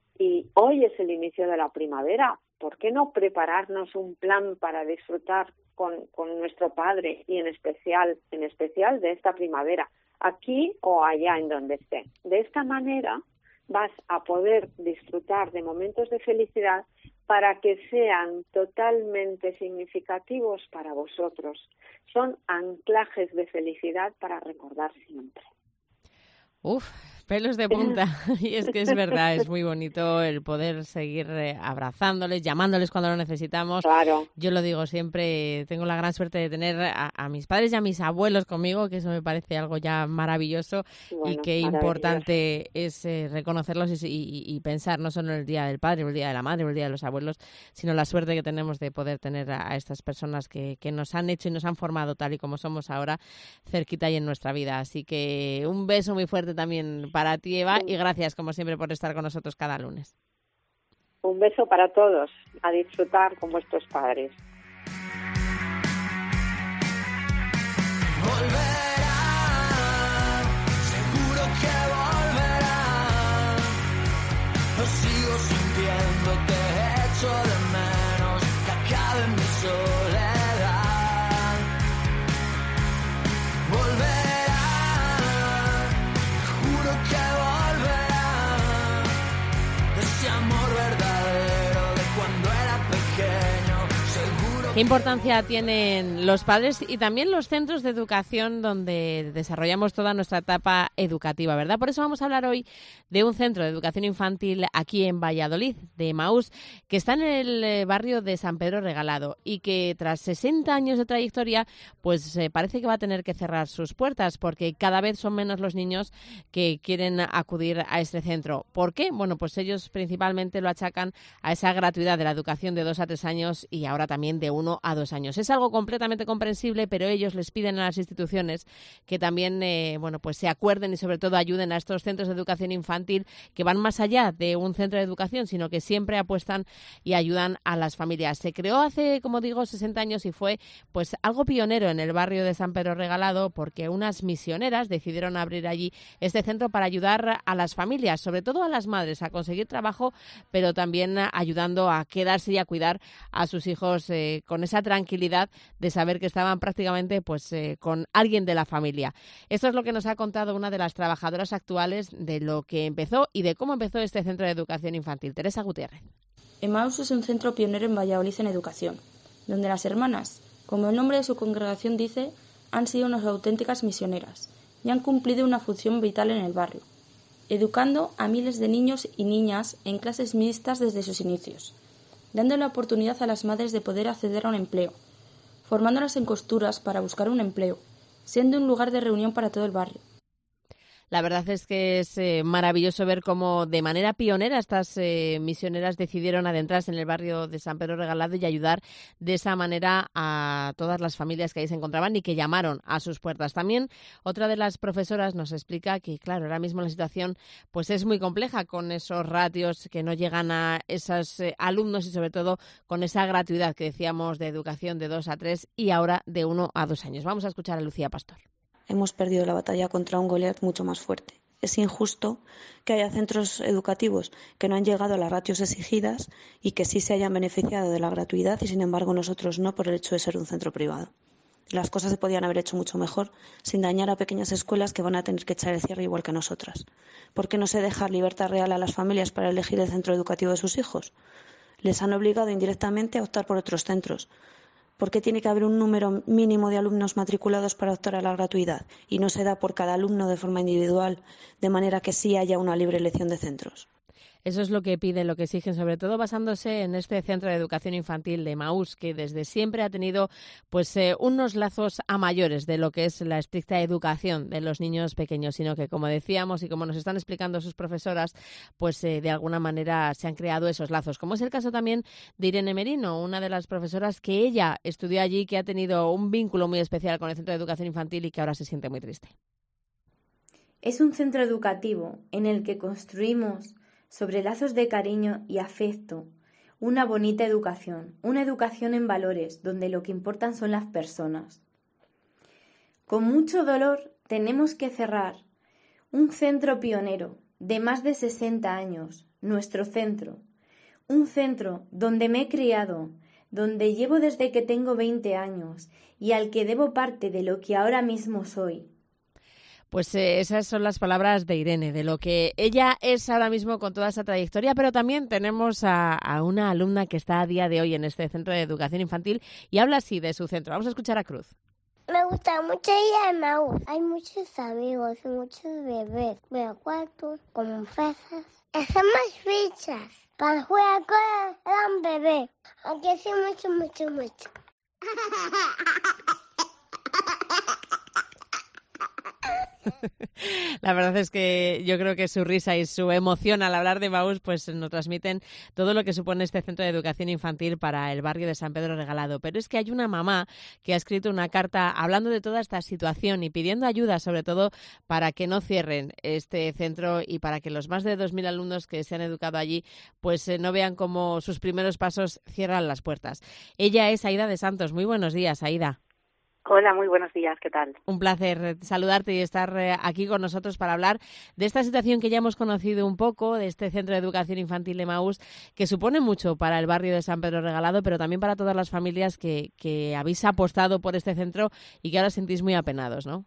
Y hoy es el inicio de la primavera, ¿por qué no prepararnos un plan para disfrutar con, con nuestro padre y en especial, en especial de esta primavera, aquí o allá en donde esté? De esta manera vas a poder disfrutar de momentos de felicidad para que sean totalmente significativos para vosotros. Son anclajes de felicidad para recordar siempre. Uf, Pelos de punta. Y es que es verdad, es muy bonito el poder seguir eh, abrazándoles, llamándoles cuando lo necesitamos. Claro. Yo lo digo siempre, tengo la gran suerte de tener a, a mis padres y a mis abuelos conmigo, que eso me parece algo ya maravilloso. Bueno, y qué importante es eh, reconocerlos y, y, y pensar no solo en el Día del Padre, o el Día de la Madre, o el Día de los Abuelos, sino la suerte que tenemos de poder tener a, a estas personas que, que nos han hecho y nos han formado tal y como somos ahora, cerquita y en nuestra vida. Así que un beso muy fuerte también para ti, Eva, y gracias como siempre por estar con nosotros cada lunes. Un beso para todos, a disfrutar con vuestros padres. Volverá, seguro que volverá. Lo sigo sintiendo, te echo de menos, que acabe mi soledad. Volverá, juro que volverá. Ese amor verdadero de cuando era pequeño, seguro. ¿Qué importancia tienen los padres y también los centros de educación donde desarrollamos toda nuestra etapa educativa, verdad? Por eso vamos a hablar hoy de un centro de educación infantil aquí en Valladolid, de Emaús, que está en el barrio de San Pedro Regalado y que tras sesenta años de trayectoria, pues eh, parece que va a tener que cerrar sus puertas porque cada vez son menos los niños que quieren acudir a este centro. ¿Por qué? Bueno, pues ellos principalmente lo achacan a esa gratuidad de la educación de dos a tres años y ahora también de uno a dos años. Es algo completamente comprensible, pero ellos les piden a las instituciones que también eh, bueno, pues se acuerden y sobre todo ayuden a estos centros de educación infantil que van más allá de un centro de educación, sino que siempre apuestan y ayudan a las familias. Se creó hace, como digo, sesenta años y fue pues algo pionero en el barrio de San Pedro Regalado porque unas misioneras decidieron abrir allí este centro para ayudar a las familias, sobre todo a las madres, a conseguir trabajo, pero también ayudando a quedarse y a cuidar a sus hijos eh, con esa tranquilidad de saber que estaban prácticamente pues eh, con alguien de la familia. Esto es lo que nos ha contado una de las trabajadoras actuales de lo que empezó y de cómo empezó este centro de educación infantil. Teresa Gutiérrez. Emaús es un centro pionero en Valladolid en educación, donde las hermanas, como el nombre de su congregación dice, han sido unas auténticas misioneras y han cumplido una función vital en el barrio, educando a miles de niños y niñas en clases mixtas desde sus inicios, dando la oportunidad a las madres de poder acceder a un empleo, formándolas en costuras para buscar un empleo, siendo un lugar de reunión para todo el barrio. La verdad es que es eh, maravilloso ver cómo de manera pionera estas eh, misioneras decidieron adentrarse en el barrio de San Pedro Regalado y ayudar de esa manera a todas las familias que ahí se encontraban y que llamaron a sus puertas. También otra de las profesoras nos explica que, claro, ahora mismo la situación pues es muy compleja con esos ratios que no llegan a esos eh, alumnos y sobre todo con esa gratuidad que decíamos de educación de dos a tres y ahora de uno a dos años. Vamos a escuchar a Lucía Pastor. Hemos perdido la batalla contra un Goliat mucho más fuerte. Es injusto que haya centros educativos que no han llegado a las ratios exigidas y que sí se hayan beneficiado de la gratuidad y, sin embargo, nosotros no por el hecho de ser un centro privado. Las cosas se podían haber hecho mucho mejor sin dañar a pequeñas escuelas que van a tener que echar el cierre igual que nosotras. ¿Por qué no se deja libertad real a las familias para elegir el centro educativo de sus hijos? Les han obligado indirectamente a optar por otros centros. ¿Por qué tiene que haber un número mínimo de alumnos matriculados para optar a la gratuidad y no se da por cada alumno de forma individual, de manera que sí haya una libre elección de centros? Eso es lo que piden, lo que exigen, sobre todo basándose en este centro de educación infantil de Emaús, que desde siempre ha tenido pues eh, unos lazos a mayores de lo que es la estricta educación de los niños pequeños, sino que, como decíamos y como nos están explicando sus profesoras, pues eh, de alguna manera se han creado esos lazos, como es el caso también de Irene Merino, una de las profesoras que ella estudió allí, que ha tenido un vínculo muy especial con el centro de educación infantil y que ahora se siente muy triste. Es un centro educativo en el que construimos sobre lazos de cariño y afecto, una bonita educación, una educación en valores, donde lo que importan son las personas. Con mucho dolor tenemos que cerrar un centro pionero de más de sesenta años, nuestro centro, un centro donde me he criado, donde llevo desde que tengo veinte años y al que debo parte de lo que ahora mismo soy. Pues eh, esas son las palabras de Irene, de lo que ella es ahora mismo con toda esa trayectoria, pero también tenemos a, a una alumna que está a día de hoy en este centro de educación infantil y habla así de su centro. Vamos a escuchar a Cruz. Me gusta mucho ir al Maús. Hay muchos amigos y muchos bebés. Veo cuartos, como peces. Hacemos fichas. Para jugar con el bebé. Aunque sí, mucho, mucho, mucho. La verdad es que yo creo que su risa y su emoción al hablar de Maús pues nos transmiten todo lo que supone este centro de educación infantil para el barrio de San Pedro Regalado. Pero es que hay una mamá que ha escrito una carta hablando de toda esta situación y pidiendo ayuda, sobre todo para que no cierren este centro y para que los más de dos mil alumnos que se han educado allí pues eh, no vean cómo sus primeros pasos cierran las puertas. Ella es Aida de Santos. Muy buenos días, Aida. Hola, muy buenos días, ¿qué tal? Un placer saludarte y estar aquí con nosotros para hablar de esta situación que ya hemos conocido un poco, de este Centro de Educación Infantil de Maús, que supone mucho para el barrio de San Pedro Regalado, pero también para todas las familias que, que habéis apostado por este centro y que ahora os sentís muy apenados, ¿no?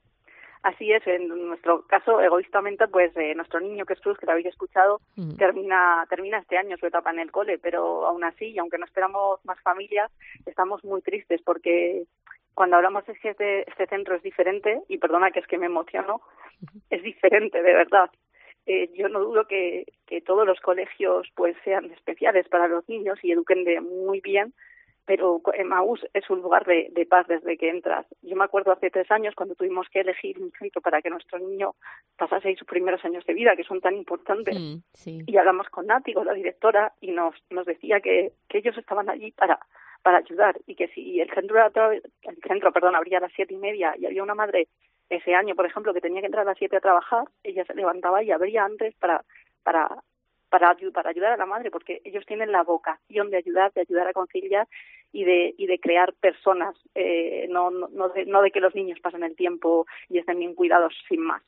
Así es, en nuestro caso, egoístamente, pues eh, nuestro niño, que es Cruz, que lo habéis escuchado, uh-huh. termina termina este año su etapa en el cole, pero aún así, y aunque no esperamos más familias, estamos muy tristes porque cuando hablamos de que este, este centro es diferente, y perdona que es que me emociono, es diferente, de verdad. Eh, yo no dudo que, que todos los colegios pues sean especiales para los niños y eduquen de muy bien, pero Maús es un lugar de, de paz desde que entras. Yo me acuerdo hace tres años cuando tuvimos que elegir un centro para que nuestro niño pasase sus primeros años de vida, que son tan importantes, sí, sí. y hablamos con Nati, con la directora, y nos nos decía que, que ellos estaban allí para para ayudar y que si el centro el centro perdón abría a las siete y media y había una madre ese año, por ejemplo, que tenía que entrar a las siete a trabajar, ella se levantaba y abría antes para para para para ayudar a la madre, porque ellos tienen la vocación de ayudar, de ayudar a conciliar y de y de crear personas, eh, no no no de, no de que los niños pasen el tiempo y estén bien cuidados sin más.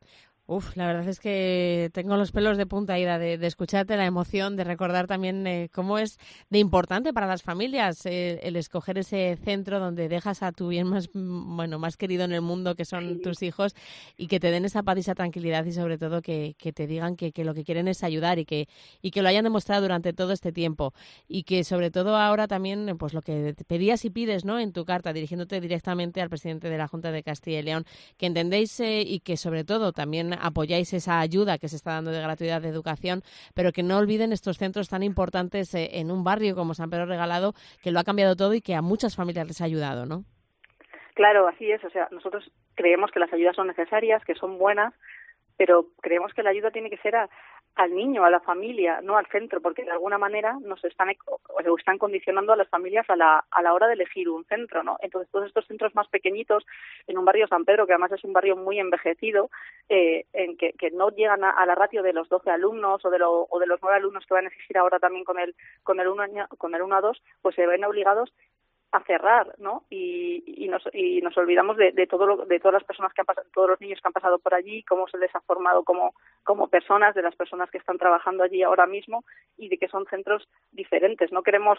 Uf, la verdad es que tengo los pelos de punta, Aida, de, de escucharte, la emoción, de recordar también eh, cómo es de importante para las familias eh, el escoger ese centro donde dejas a tu bien más bueno más querido en el mundo, que son sí. tus hijos, y que te den esa paz y esa tranquilidad y sobre todo que, que te digan que, que lo que quieren es ayudar y que y que lo hayan demostrado durante todo este tiempo y que sobre todo ahora también pues lo que te pedías y pides, ¿no?, en tu carta, dirigiéndote directamente al presidente de la Junta de Castilla y León, que entendéis eh, y que sobre todo también apoyáis esa ayuda que se está dando de gratuidad de educación, pero que no olviden estos centros tan importantes eh, en un barrio como San Pedro Regalado, que lo ha cambiado todo y que a muchas familias les ha ayudado, ¿no? Claro, así es. O sea, nosotros creemos que las ayudas son necesarias, que son buenas, pero creemos que la ayuda tiene que ser a, al niño, a la familia, no al centro, porque de alguna manera nos están o están condicionando a las familias a la a la hora de elegir un centro, ¿no? Entonces todos estos centros más pequeñitos en un barrio San Pedro, que además es un barrio muy envejecido, eh, en que, que no llegan a, a la ratio de los doce alumnos o de lo, o de los nueve alumnos que van a exigir ahora también con el con el uno con el uno a dos, pues se ven obligados a cerrar, ¿no? Y, y nos y nos olvidamos de, de todo lo, de todas las personas que han pasado, todos los niños que han pasado por allí, cómo se les ha formado como como personas, de las personas que están trabajando allí ahora mismo y de que son centros diferentes. No queremos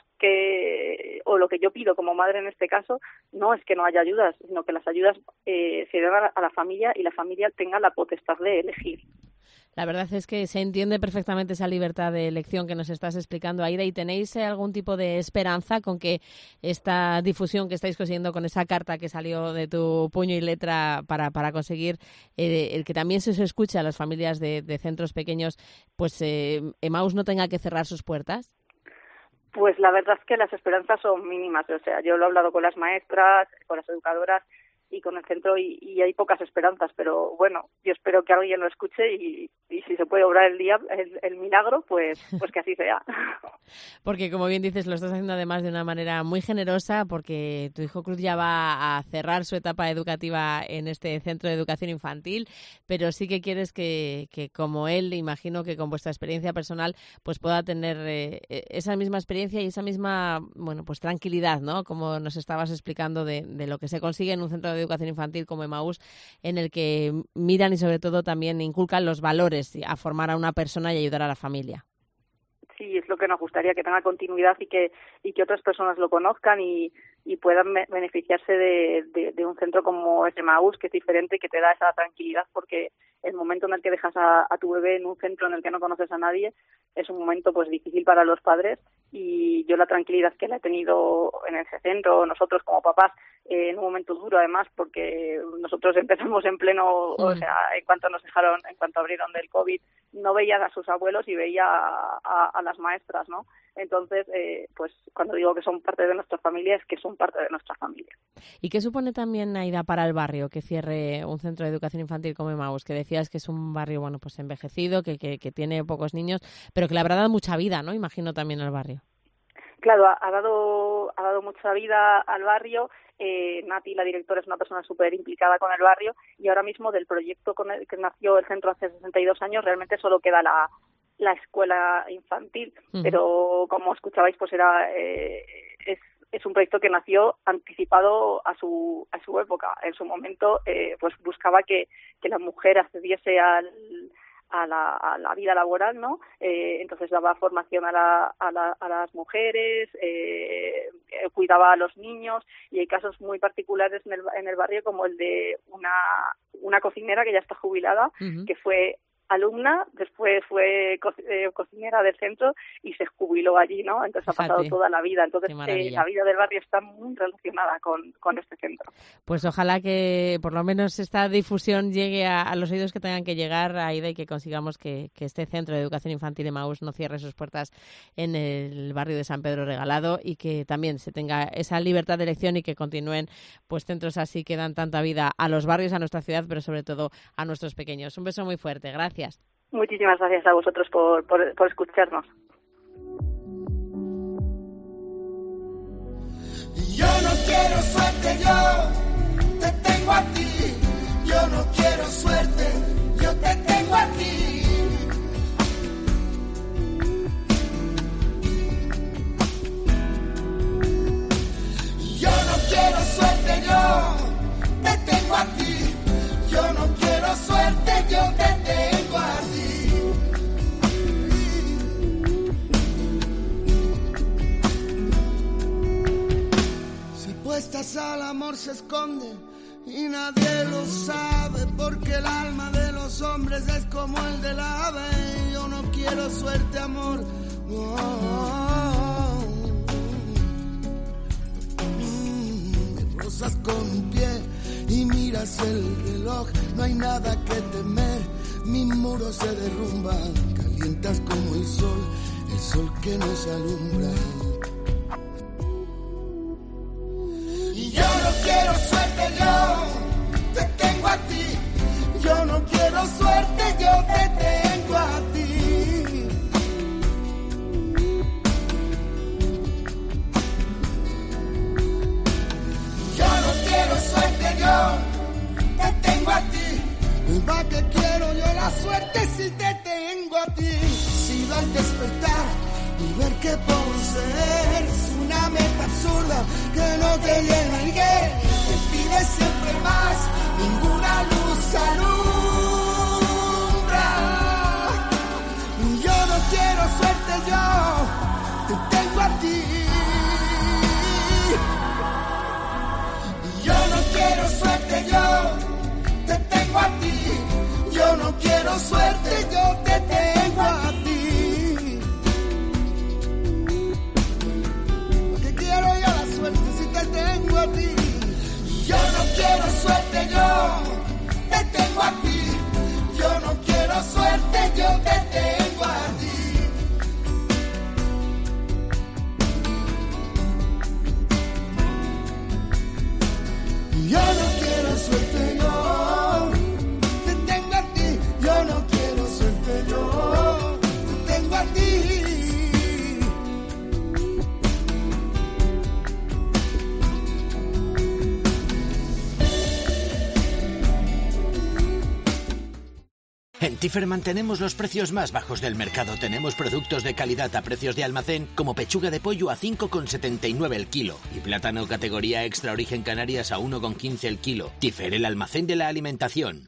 que, o lo que yo pido como madre en este caso, no es que no haya ayudas, sino que las ayudas eh, se den a la, a la familia y la familia tenga la potestad de elegir. La verdad es que se entiende perfectamente esa libertad de elección que nos estás explicando, Aida, y tenéis algún tipo de esperanza con que esta difusión que estáis consiguiendo con esa carta que salió de tu puño y letra para, para conseguir eh, el que también se os escuche a las familias de, de centros pequeños, pues eh, Emaús no tenga que cerrar sus puertas. Pues la verdad es que las esperanzas son mínimas. O sea, yo lo he hablado con las maestras, con las educadoras y con el centro y, y hay pocas esperanzas, pero bueno, yo espero que alguien lo escuche y, y si se puede obrar el día el, el milagro, pues pues que así sea. Porque como bien dices, lo estás haciendo además de una manera muy generosa, porque tu hijo Cruz ya va a cerrar su etapa educativa en este centro de educación infantil, pero sí que quieres que, que como él, imagino que con vuestra experiencia personal, pues pueda tener eh, esa misma experiencia y esa misma, bueno, pues tranquilidad, ¿no? Como nos estabas explicando de, de lo que se consigue en un centro de educación infantil como Emaús, en el que miran y sobre todo también inculcan los valores a formar a una persona y ayudar a la familia. Sí, es lo que nos gustaría, que tenga continuidad y que y que otras personas lo conozcan y, y puedan beneficiarse de, de, de un centro como es Emaús, que es diferente y que te da esa tranquilidad, porque el momento en el que dejas a, a tu bebé en un centro en el que no conoces a nadie es un momento pues difícil para los padres, y yo la tranquilidad que la he tenido en ese centro, nosotros como papás, eh, en un momento duro además, porque nosotros empezamos en pleno, mm. o sea, en cuanto nos dejaron, en cuanto abrieron del COVID, no veían a sus abuelos y veía a, a, a las maestras, ¿no? Entonces, eh, pues cuando digo que son parte de nuestra familia, es que son parte de nuestra familia. ¿Y qué supone también, Aida, para el barrio que cierre un centro de educación infantil como Emmaus? Que decías que es un barrio, bueno, pues envejecido, que, que, que tiene pocos niños, pero que le habrá dado mucha vida, ¿no? Imagino también al barrio. Claro, ha, ha dado ha dado mucha vida al barrio. Eh, Nati, la directora, es una persona súper implicada con el barrio, y ahora mismo del proyecto con el que nació el centro hace sesenta y dos años, realmente solo queda la la escuela infantil, uh-huh. pero como escuchabais, pues era eh, es es un proyecto que nació anticipado a su a su época. En su momento, eh, pues buscaba que que la mujer accediese al a la, a la vida laboral, ¿no? Eh, entonces daba formación a, la, a, la, a las mujeres, eh, cuidaba a los niños, y hay casos muy particulares en el, en el barrio, como el de una una cocinera que ya está jubilada, uh-huh. que fue alumna, después fue co- eh, cocinera del centro y se jubiló allí, ¿no? Entonces Fíjate. ha pasado toda la vida. Entonces eh, la vida del barrio está muy relacionada con, con este centro. Pues ojalá que por lo menos esta difusión llegue a, a los oídos que tengan que llegar, Aida, y que consigamos que, que este centro de educación infantil Emmaus no cierre sus puertas en el barrio de San Pedro Regalado, y que también se tenga esa libertad de elección y que continúen pues centros así que dan tanta vida a los barrios, a nuestra ciudad, pero sobre todo a nuestros pequeños. Un beso muy fuerte. Gracias. Gracias. Muchísimas gracias a vosotros por, por, por escucharnos. Yo no quiero suerte, yo te tengo a ti. Yo no quiero suerte, yo te tengo a ti. Yo no quiero suerte, yo te tengo a ti. Yo no quiero suerte, yo te tengo a ti. Si puestas al amor se esconde y nadie lo sabe, porque el alma de los hombres es como el del ave. Yo no quiero suerte, amor, no. Me rozas con un pie y miras el reloj, no hay nada que temer, mis muros se derrumban, calientas como el sol, el sol que nos alumbra. Y yo no quiero suerte, yo te tengo a ti. Yo no quiero suerte, yo te tengo a ti. Yo no quiero suerte, yo te tengo a ti. ¿Para qué quiero yo la suerte si te tengo a ti? Si al despertar y ver que por ser es una meta absurda que no te llena y que te pide siempre más, ninguna luz alumbra. Yo no quiero suerte, yo te tengo a ti. Yo no quiero suerte, yo te tengo a ti. Yo no quiero suerte, yo te tengo a ti. Porque quiero yo la suerte si te tengo a ti. Yo no quiero suerte, yo te tengo a ti. Yo no quiero suerte, yo te tengo a ti. Yo no quiero suerte, yo te tengo a ti. Yo no quiero suerte, yo te tengo a ti. En Tifer mantenemos los precios más bajos del mercado. Tenemos productos de calidad a precios de almacén, como pechuga de pollo a cinco con setenta y nueve el kilo y plátano categoría extra origen Canarias a uno con quince el kilo. Tifer, el almacén de la alimentación.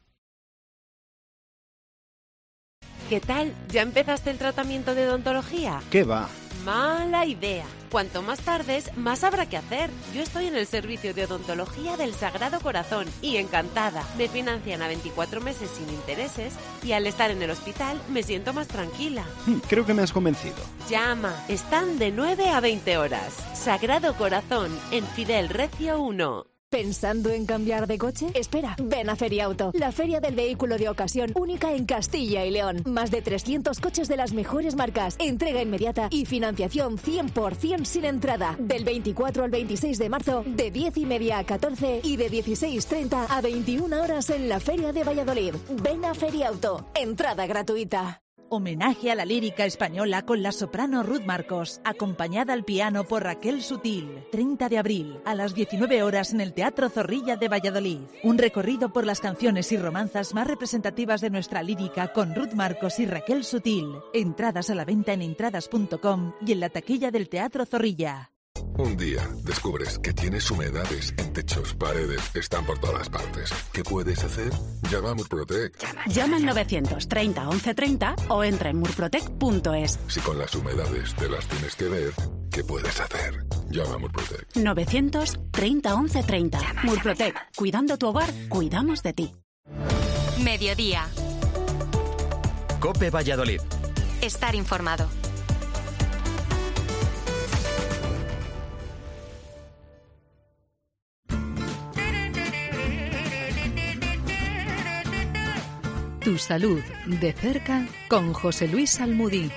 ¿Qué tal? ¿Ya empezaste el tratamiento de odontología? ¿Qué va? Mala idea. Cuanto más tardes, más habrá que hacer. Yo estoy en el servicio de odontología del Sagrado Corazón y encantada. Me financian a veinticuatro meses sin intereses y al estar en el hospital me siento más tranquila. Creo que me has convencido. Llama. Están de nueve a veinte horas. Sagrado Corazón, en Fidel Recio uno. ¿Pensando en cambiar de coche? Espera, ven a Feriauto, la feria del vehículo de ocasión única en Castilla y León. Más de trescientos coches de las mejores marcas, entrega inmediata y financiación cien por ciento sin entrada. Del veinticuatro al veintiséis de marzo, de diez y media a catorce y de dieciséis treinta a veintiuna horas en la Feria de Valladolid. Ven a Feriauto, entrada gratuita. Homenaje a la lírica española con la soprano Ruth Marcos, acompañada al piano por Raquel Sutil. treinta de abril, a las diecinueve horas en el Teatro Zorrilla de Valladolid. Un recorrido por las canciones y romanzas más representativas de nuestra lírica con Ruth Marcos y Raquel Sutil. Entradas a la venta en entradas punto com y en la taquilla del Teatro Zorrilla. Un día descubres que tienes humedades en techos, paredes, están por todas partes. ¿Qué puedes hacer? Llama a Murprotec. Llama al novecientos treinta once treinta o entra en murprotec punto es. Si con las humedades te las tienes que ver, ¿qué puedes hacer? Llama a Murprotec. novecientos treinta once treinta. Murprotec. Cuidando tu hogar, cuidamos de ti. Mediodía. COPE Valladolid. Estar informado. Tu salud de cerca con José Luis Almudí.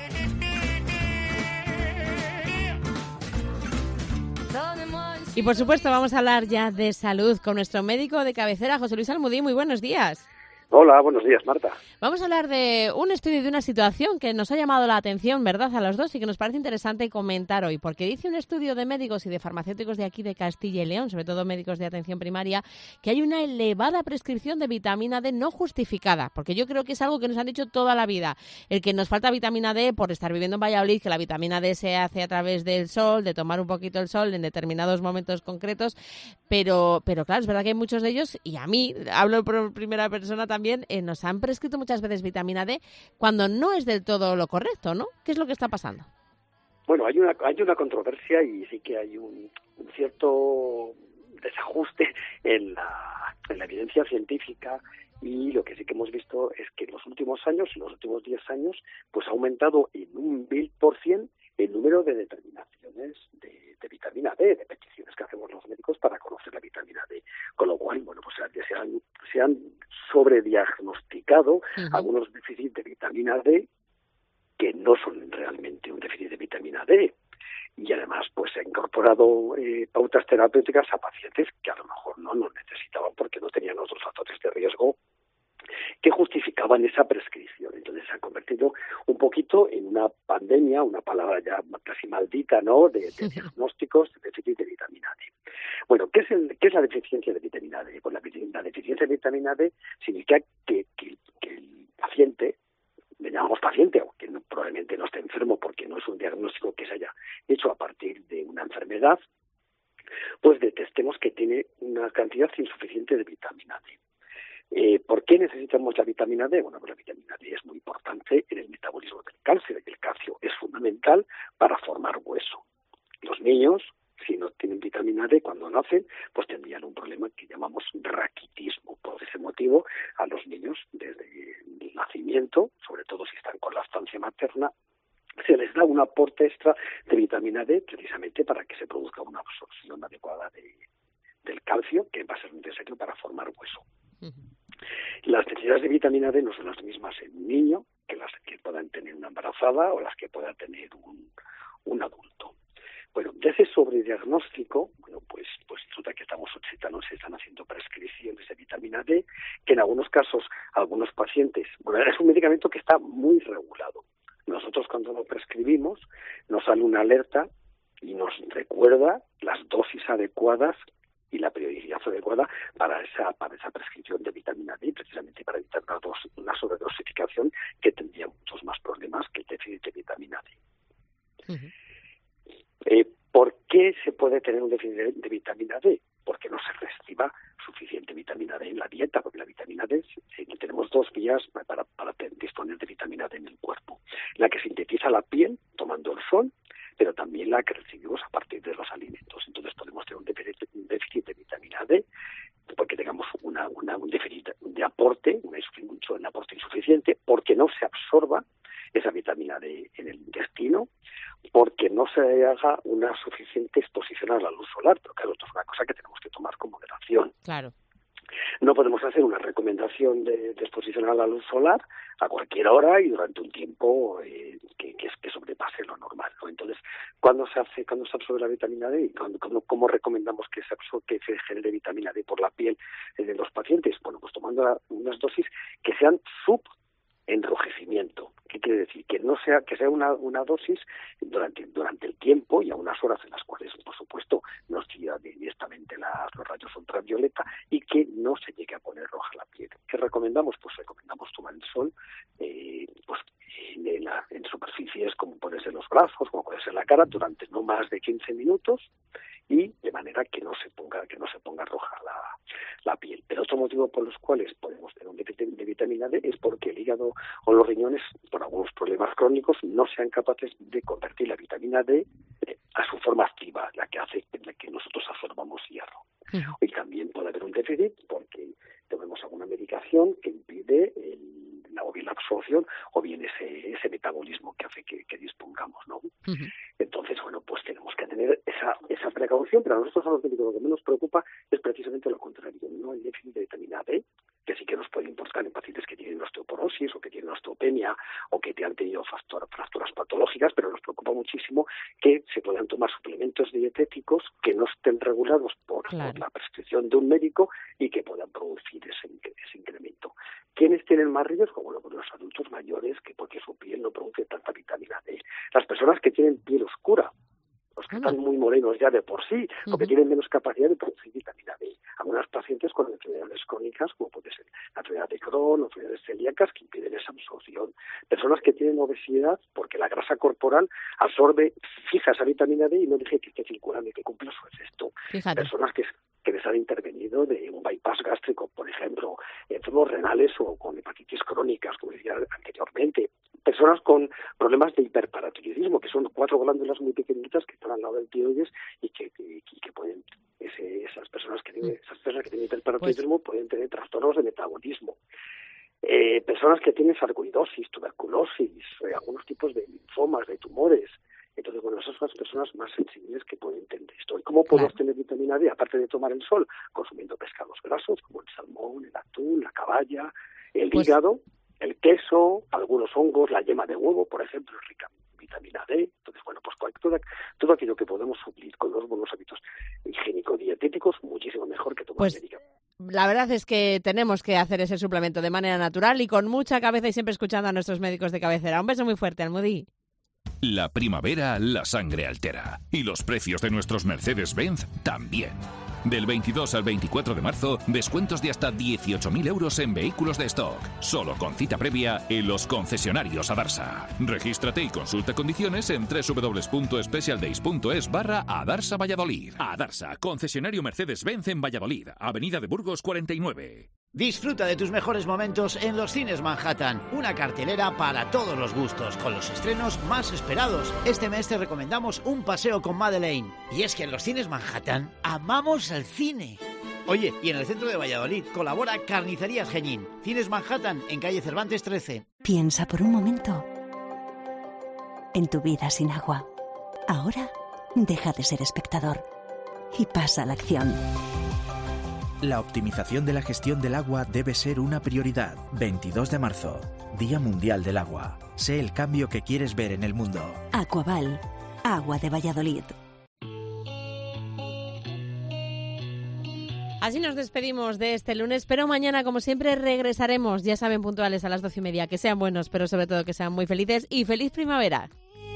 Y por supuesto vamos a hablar ya de salud con nuestro médico de cabecera, José Luis Almudí. Muy buenos días. Hola, buenos días, Marta. Vamos a hablar de un estudio, de una situación que nos ha llamado la atención, ¿verdad?, a los dos y que nos parece interesante comentar hoy, porque dice un estudio de médicos y de farmacéuticos de aquí de Castilla y León, sobre todo médicos de atención primaria, que hay una elevada prescripción de vitamina D no justificada, porque yo creo que es algo que nos han dicho toda la vida, el que nos falta vitamina D por estar viviendo en Valladolid, que la vitamina D se hace a través del sol, de tomar un poquito el sol en determinados momentos concretos, pero, pero claro, es verdad que hay muchos de ellos, y a mí, hablo por primera persona también, También eh, nos han prescrito muchas veces vitamina D cuando no es del todo lo correcto, ¿no? ¿Qué es lo que está pasando? Bueno, hay una hay una controversia y sí que hay un, un cierto desajuste en la, en la evidencia científica, y lo que sí que hemos visto es que en los últimos años, en los últimos diez años, pues ha aumentado en un mil por cien el número de determinaciones de, de vitamina D, de peticiones que hacemos los médicos para conocer la vitamina D. Con lo cual, bueno, pues se han, se han sobrediagnosticado uh-huh. algunos déficits de vitamina D que no son realmente un déficit de vitamina D. Y además, pues se han incorporado eh, pautas terapéuticas a pacientes que a lo mejor no lo necesitaban porque no tenían otros factores de riesgo que justificaban esa prescripción. Entonces se ha convertido un poquito en una pandemia, una palabra ya casi maldita, ¿no?, de, de diagnósticos de déficit de vitamina D. Bueno, ¿qué es, el, qué es la deficiencia de vitamina D? Pues la, la deficiencia de vitamina D significa que, que, que el paciente, le llamamos paciente, aunque no, probablemente no esté enfermo porque no es un diagnóstico que se haya hecho a partir de una enfermedad, pues detectemos que tiene una cantidad insuficiente de vitamina D. Eh, ¿Por qué necesitamos la vitamina D? Bueno, pues la vitamina D es muy importante en el metabolismo del calcio, y el calcio es fundamental para formar hueso. Los niños, si no tienen vitamina D cuando nacen, pues tendrían un problema que llamamos raquitismo. Por ese motivo, a los niños desde el nacimiento, sobre todo si están con lactancia materna, se les da un aporte extra de vitamina D precisamente para que se produzca una absorción adecuada de, del calcio, que va a ser necesario para formar hueso. Uh-huh. Las necesidades de vitamina D no son las mismas en un niño que las que puedan tener una embarazada o las que pueda tener un, un adulto. Bueno, de ese sobrediagnóstico, bueno, pues, pues resulta que estamos ocitanos, se están haciendo prescripciones de vitamina D, que en algunos casos, algunos pacientes, bueno, es un medicamento que está muy regulado. Nosotros cuando lo prescribimos, nos sale una alerta y nos recuerda las dosis adecuadas y la periodicidad adecuada para esa para esa prescripción de vitamina D, precisamente para evitar una, dos, una sobredosificación que tendría muchos más problemas que el déficit de vitamina D. Uh-huh. Eh, ¿Por qué se puede tener un déficit de, de vitamina D? Porque no se reciba suficiente vitamina D en la dieta, porque la vitamina D, si tenemos dos vías para, para disponer de vitamina D en el cuerpo. La que sintetiza la piel tomando el sol, pero también la que recibimos a partir de los alimentos. Entonces podemos tener un déficit, un déficit de vitamina D porque tengamos una, una, un déficit de aporte, una, un aporte insuficiente, porque no se absorba esa vitamina D en el intestino, porque no se haga una suficiente exposición a la luz solar. Pero claro, esto es una cosa que tenemos que tomar con moderación. Claro. No podemos hacer una recomendación de, de exposición a la luz solar a cualquier hora y durante un tiempo eh, que, que, que sobrepase lo normal, ¿no? Entonces, ¿cuándo se hace, cuándo se absorbe la vitamina D? ¿Y cuándo, cómo, cómo recomendamos que se absorbe, que se genere vitamina D por la piel eh, de los pacientes? Bueno, pues tomando la, unas dosis que sean sub enrojecimiento. ¿Qué quiere decir? Que no sea que sea una, una dosis durante durante el tiempo y a unas horas en las cuales, por supuesto, no siga directamente las, los rayos ultravioleta y que no se llegue a poner roja la piel. ¿Qué recomendamos? Pues recomendamos tomar el sol eh, pues en, la, en superficies como pueden ser los brazos, como puede ser la cara, durante no más de quince minutos y de manera que no se ponga que no se ponga roja la, la piel. Pero otro motivo por los cuales podemos tener un déficit de vitamina D es porque el hígado o los riñones, por algunos problemas crónicos, no sean capaces de convertir la vitamina D a su forma activa, la que hace la que nosotros absorbamos hierro. Uh-huh. Y también puede haber un déficit porque tomemos alguna medicación que impide el, la, o bien la absorción o bien ese, ese metabolismo que hace que, que dispongamos, ¿no? Uh-huh. Entonces, bueno, pues tenemos que tener esa, esa precaución, pero a nosotros a los médicos lo que menos nos preocupa es precisamente lo contrario, ¿no? El déficit de vitamina D, que sí que nos puede importar en pacientes que tienen osteoporosis o que tienen osteopenia o que han tenido fracturas patológicas, pero nos preocupa muchísimo que se puedan tomar suplementos dietéticos que no estén regulados por, claro. por la prescripción de un médico y que puedan producir ese, ese incremento. ¿Quiénes tienen más riesgo? Bueno, pues los adultos mayores, que porque su piel no produce tanta vitamina D. Las personas que tienen piel oscura, los que están muy morenos ya de por sí, uh-huh. o que tienen menos capacidad de producir vitamina D. Algunos pacientes con enfermedades crónicas, como puede ser la enfermedad de Crohn o enfermedades celíacas, que impiden esa absorción. Personas que tienen obesidad, porque la grasa corporal absorbe, fija esa vitamina D y no deja que esté circulando y que cumpla su efecto. Fíjate. Personas que, que les han intervenido de un bypass gástrico, por ejemplo, enfermos renales o con hepatitis crónicas, como decía anteriormente. Personas con problemas de hiperparatiroidismo, que son cuatro glándulas muy pequeñitas que están al lado del tiroides y que, que, que pueden, ese, esas personas que tienen, esas personas que tienen hiperparatiroidismo pues, pueden tener trastornos de metabolismo. Eh, personas que tienen sarcoidosis, tuberculosis, eh, algunos tipos de linfomas, de tumores. Entonces, bueno, esas son las personas más sensibles que pueden tener esto. ¿Y cómo podemos claro. tener vitamina D? Aparte de tomar el sol, consumiendo pescados grasos como el salmón, el atún, la caballa, el pues... hígado, el queso, algunos hongos, la yema de huevo, por ejemplo, es rica en vitamina D. Entonces, bueno, pues todo, todo aquello que podemos suplir con los buenos hábitos higiénico-dietéticos, muchísimo mejor que tomar pues, medicamentos. La verdad es que tenemos que hacer ese suplemento de manera natural y con mucha cabeza y siempre escuchando a nuestros médicos de cabecera. Un beso muy fuerte, Almudí. La primavera la sangre altera y los precios de nuestros Mercedes-Benz también. Del veintidós al veinticuatro de marzo, descuentos de hasta dieciocho mil euros en vehículos de stock. Solo con cita previa en los concesionarios Adarsa. Regístrate y consulta condiciones en doble u doble u doble u punto specialdays punto es barra Adarsa Valladolid. Adarsa, concesionario Mercedes-Benz en Valladolid, Avenida de Burgos cuarenta y nueve. Disfruta de tus mejores momentos en los cines Manhattan, una cartelera para todos los gustos, con los estrenos más esperados. Este mes te recomendamos Un paseo con Madeleine. Y es que en los cines Manhattan amamos el cine. Oye, y en el centro de Valladolid colabora Carnicerías Geñín. Cines Manhattan, en calle Cervantes trece. Piensa por un momento en tu vida sin agua. Ahora deja de ser espectador y pasa a la acción. La optimización de la gestión del agua debe ser una prioridad. veintidós de marzo, Día Mundial del Agua. Sé el cambio que quieres ver en el mundo. Aquaval, agua de Valladolid. Así nos despedimos de este lunes, pero mañana, como siempre, regresaremos, ya saben, puntuales a las doce y media. Que sean buenos, pero sobre todo que sean muy felices y feliz primavera.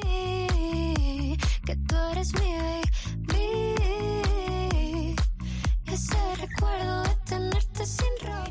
Que tú eres mi baby. Ese recuerdo de tenerte sin ropa.